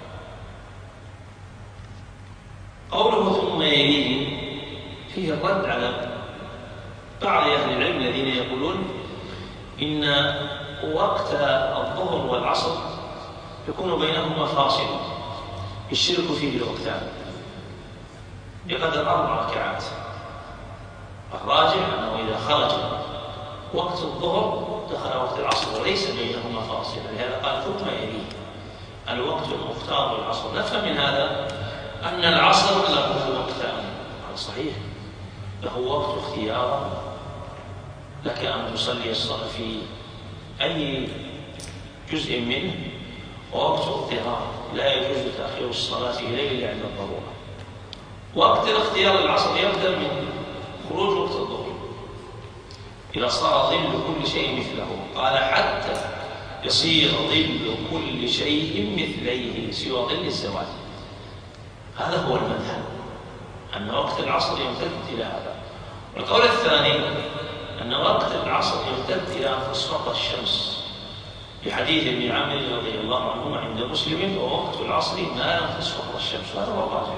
قوله ثم يليه فيه الرد على بعض أهل العلم الذين يقولون إن وقت الظهر والعصر يكون بينهما فاصل الشرك فيه الوقتان بقدر أربع ركعات. الراجح أنه إذا خرج وقت الظهر دخل وقت العصر وليس بينهما فاصل، لهذا قال ثم يليه الوقت المختار للعصر. نفهم من هذا أن العصر له وقتان، هذا صحيح، له وقت اختيار، لك أن تصلي الصلاة في أي جزء منه، ووقت اضطرار لا يجوز تأخير الصلاة إليه إلا عند الضرورة. وقت الاختيار للعصر يبدأ من خروج وقت الظهر إذا صار ظل كل شيء مثله، قال حتى يصير ظل كل شيء مثليه سوى ظل الزوال. هذا هو المذهب، أن وقت العصر يمتد إلى هذا. والقول الثاني أن وقت العصر يمتد إلى أن تصفق الشمس، بحديث ابن عمرو رضي الله عنهما عند مسلم ووقت العصر ما لم تصفق الشمس، هذا هو الراجح.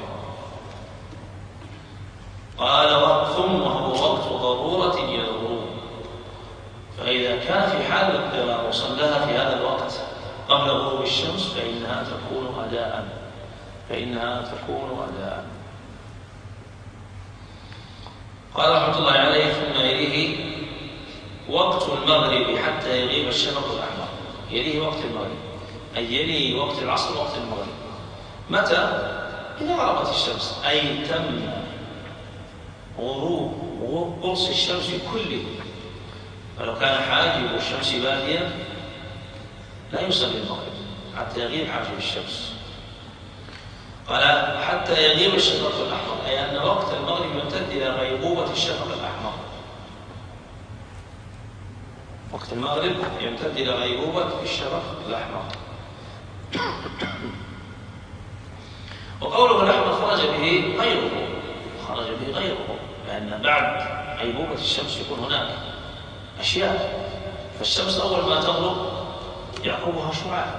قال ثم هو وقت ضرورة إلى الغروب، فإذا كان في حال الاضطرار وصلاها في هذا الوقت قبل غروب الشمس فإنها تكون أداء، فإنها تكون أداء. قال رحمة الله عليه ثم يليه وقت المغرب حتى يغيب الشفق الأحمر. يليه وقت المغرب أي يليه وقت العصر وقت المغرب. متى؟ إذا غربت الشمس، أي تم غروب قرص الشمس كله. فلو كان حاجب الشمس باديا لا يصلي المغرب حتى يغيب حاجب الشمس. قال حتى يغيب الشفق الأحمر، أي أن وقت المغرب يمتد إلى غيبوبة الشفق الأحمر. وقت المغرب يمتد إلى غيبوبة الشفق الأحمر. وقوله الأحمر خرج به غيره، خرج به غيره، لأن بعد غيبوبة الشمس يكون هناك أشياء، فالشمس أول ما تغرب يعقبها شعاع،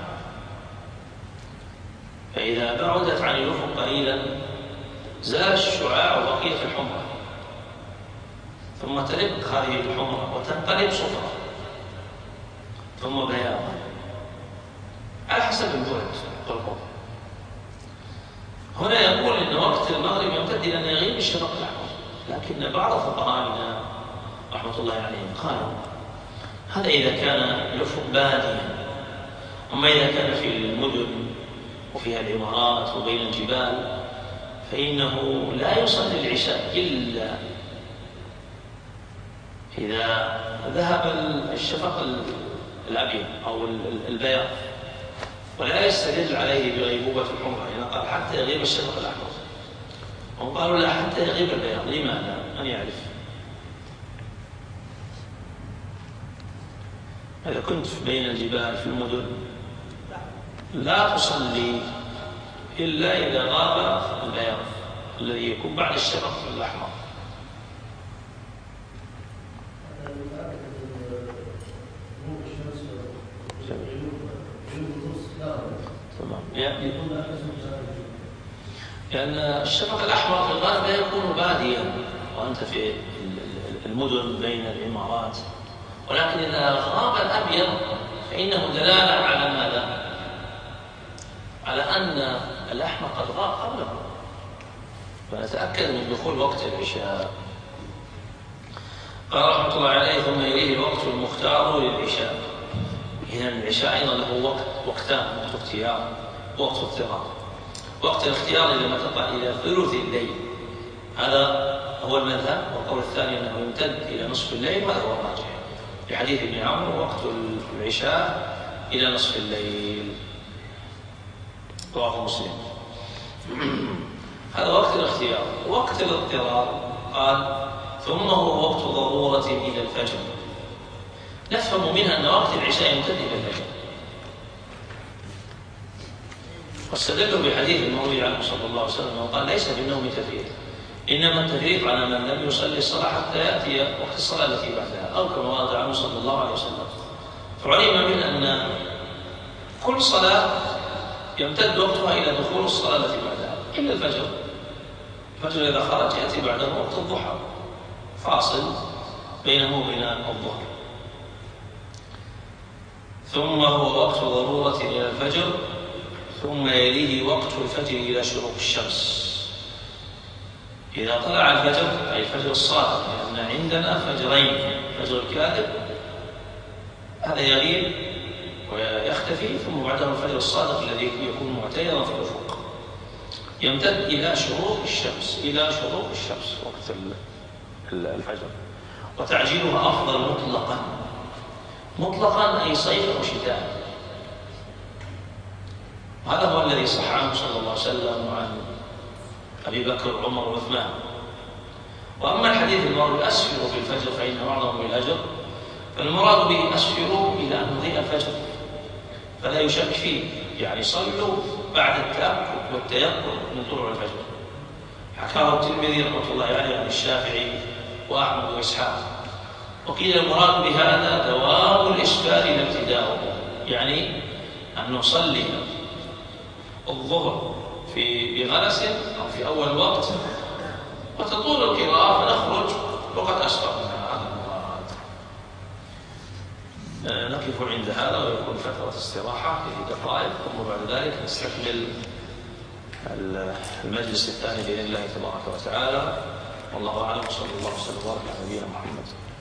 فإذا بعدت عن الأفق قليلا زال الشعاع وبقيت الحمرة، ثم ترق هذه الحمرة وتنقلب صفرا ثم بياضا على حسب البعد والقرب. هنا يقول إن وقت المغرب يمتد إلى أن يغيب الشفق الأحمر، لكن بعض فقهائنا رحمة الله عليهم قالوا هذا إذا كان الأفق باديا، أما إذا كان في المدن وفيها العمارات وبين الجبال فإنه لا يصلي العشاء إلا إذا ذهب الشفق الأبيض أو البياض، ولا يستدل عليه بغيبوبة الحمرة، إذا قال حتى يغيب الشفق الأحمر. هم قالوا لا، حتى يغيب البياض. لماذا؟ من يعرف؟ إذا كنت بين الجبال في المدن لا تصلي إلا إذا غاب البياض الذي يكون بعد الشفق الأحمر. لأن الشفق الأحمر في الغالب لا يكون باديا وأنت في المدن بين العمارات، ولكن إذا غاب الأبيض فإنه دلالة على ماذا؟ على أن الأحمر قد غاب قبله، فنتأكد من دخول وقت العشاء. قال رحمة الله عليه: ثم إليه الوقت المختار للعشاء. إذن العشاء أيضا له وقت وقتان: وقت اختيار ووقت اضطرار. وقت الاختيار لما تقع إلى ثلث الليل، هذا هو المذهب، والقول الثاني أنه يمتد إلى نصف الليل، وهذا هو الراجح في حديث ابن عمرو: وقت العشاء إلى نصف الليل، رواه مسلم. هذا وقت الاختيار. وقت الاضطرار قال: ثم هو وقت ضرورة إلى الفجر. نفهم منها أن وقت العشاء يمتد إلى الفجر، واستدلوا بحديث المروي عنه صلى الله عليه وسلم وقال: ليس في النوم تفريط، إنما التفريط على من لم يصلي الصلاة حتى يأتي وقت الصلاة التي بعدها، أو كما ورد عنه صلى الله عليه وسلم. فعلم من أن كل صلاة يمتد وقتها إلى دخول الصلاة التي بعدها إلا الفجر. الفجر إذا خرج يأتي بعده وقت الضحى، فاصل بينه وبين الظهر. ثم هو وقت ضرورة إلى الفجر، ثم يليه وقت الفجر إلى شروق الشمس. إذا طلع الفجر أي الفجر الصادق، لأن عندنا فجرين: فجر الكاذب هذا يغيب ويختفي، ثم بعده الفجر الصادق الذي يكون معتيرا في الأفق، يمتد إلى شروق الشمس، إلى شروق الشمس وقت الفجر. وتعجيلها أفضل مطلقا، مطلقا أي صيف أو شتاء. هذا هو الذي صح عنه صلى الله عليه وسلم وعن أبي بكر وعمر وعثمان. وأما الحديث المروي: أسفروا بالفجر فإنه أعظم بالأجر، فالمراد به أسفروا إلى أن يضيء الفجر، فلا يشك فيه، يعني صلوا بعد التأكد والتيقظ من طلوع الفجر. حكاه الترمذي رحمة الله عليه عن الشافعي وأحمد وإسحاق. وقيل المراد بهذا دوام الإسفار لا ابتداؤه، يعني أن نصلي الظهر في بغلس أو في أول وقت وتطول القراءة فنخرج وقد أسفرنا. هذا المراد. نقف عند هذا ويكون فترة استراحة في دقائق، ثم بعد ذلك نستكمل المجلس الثاني بإذن الله تبارك وتعالى. والله أعلم، وصلى الله وسلم وبارك على نبينا محمد.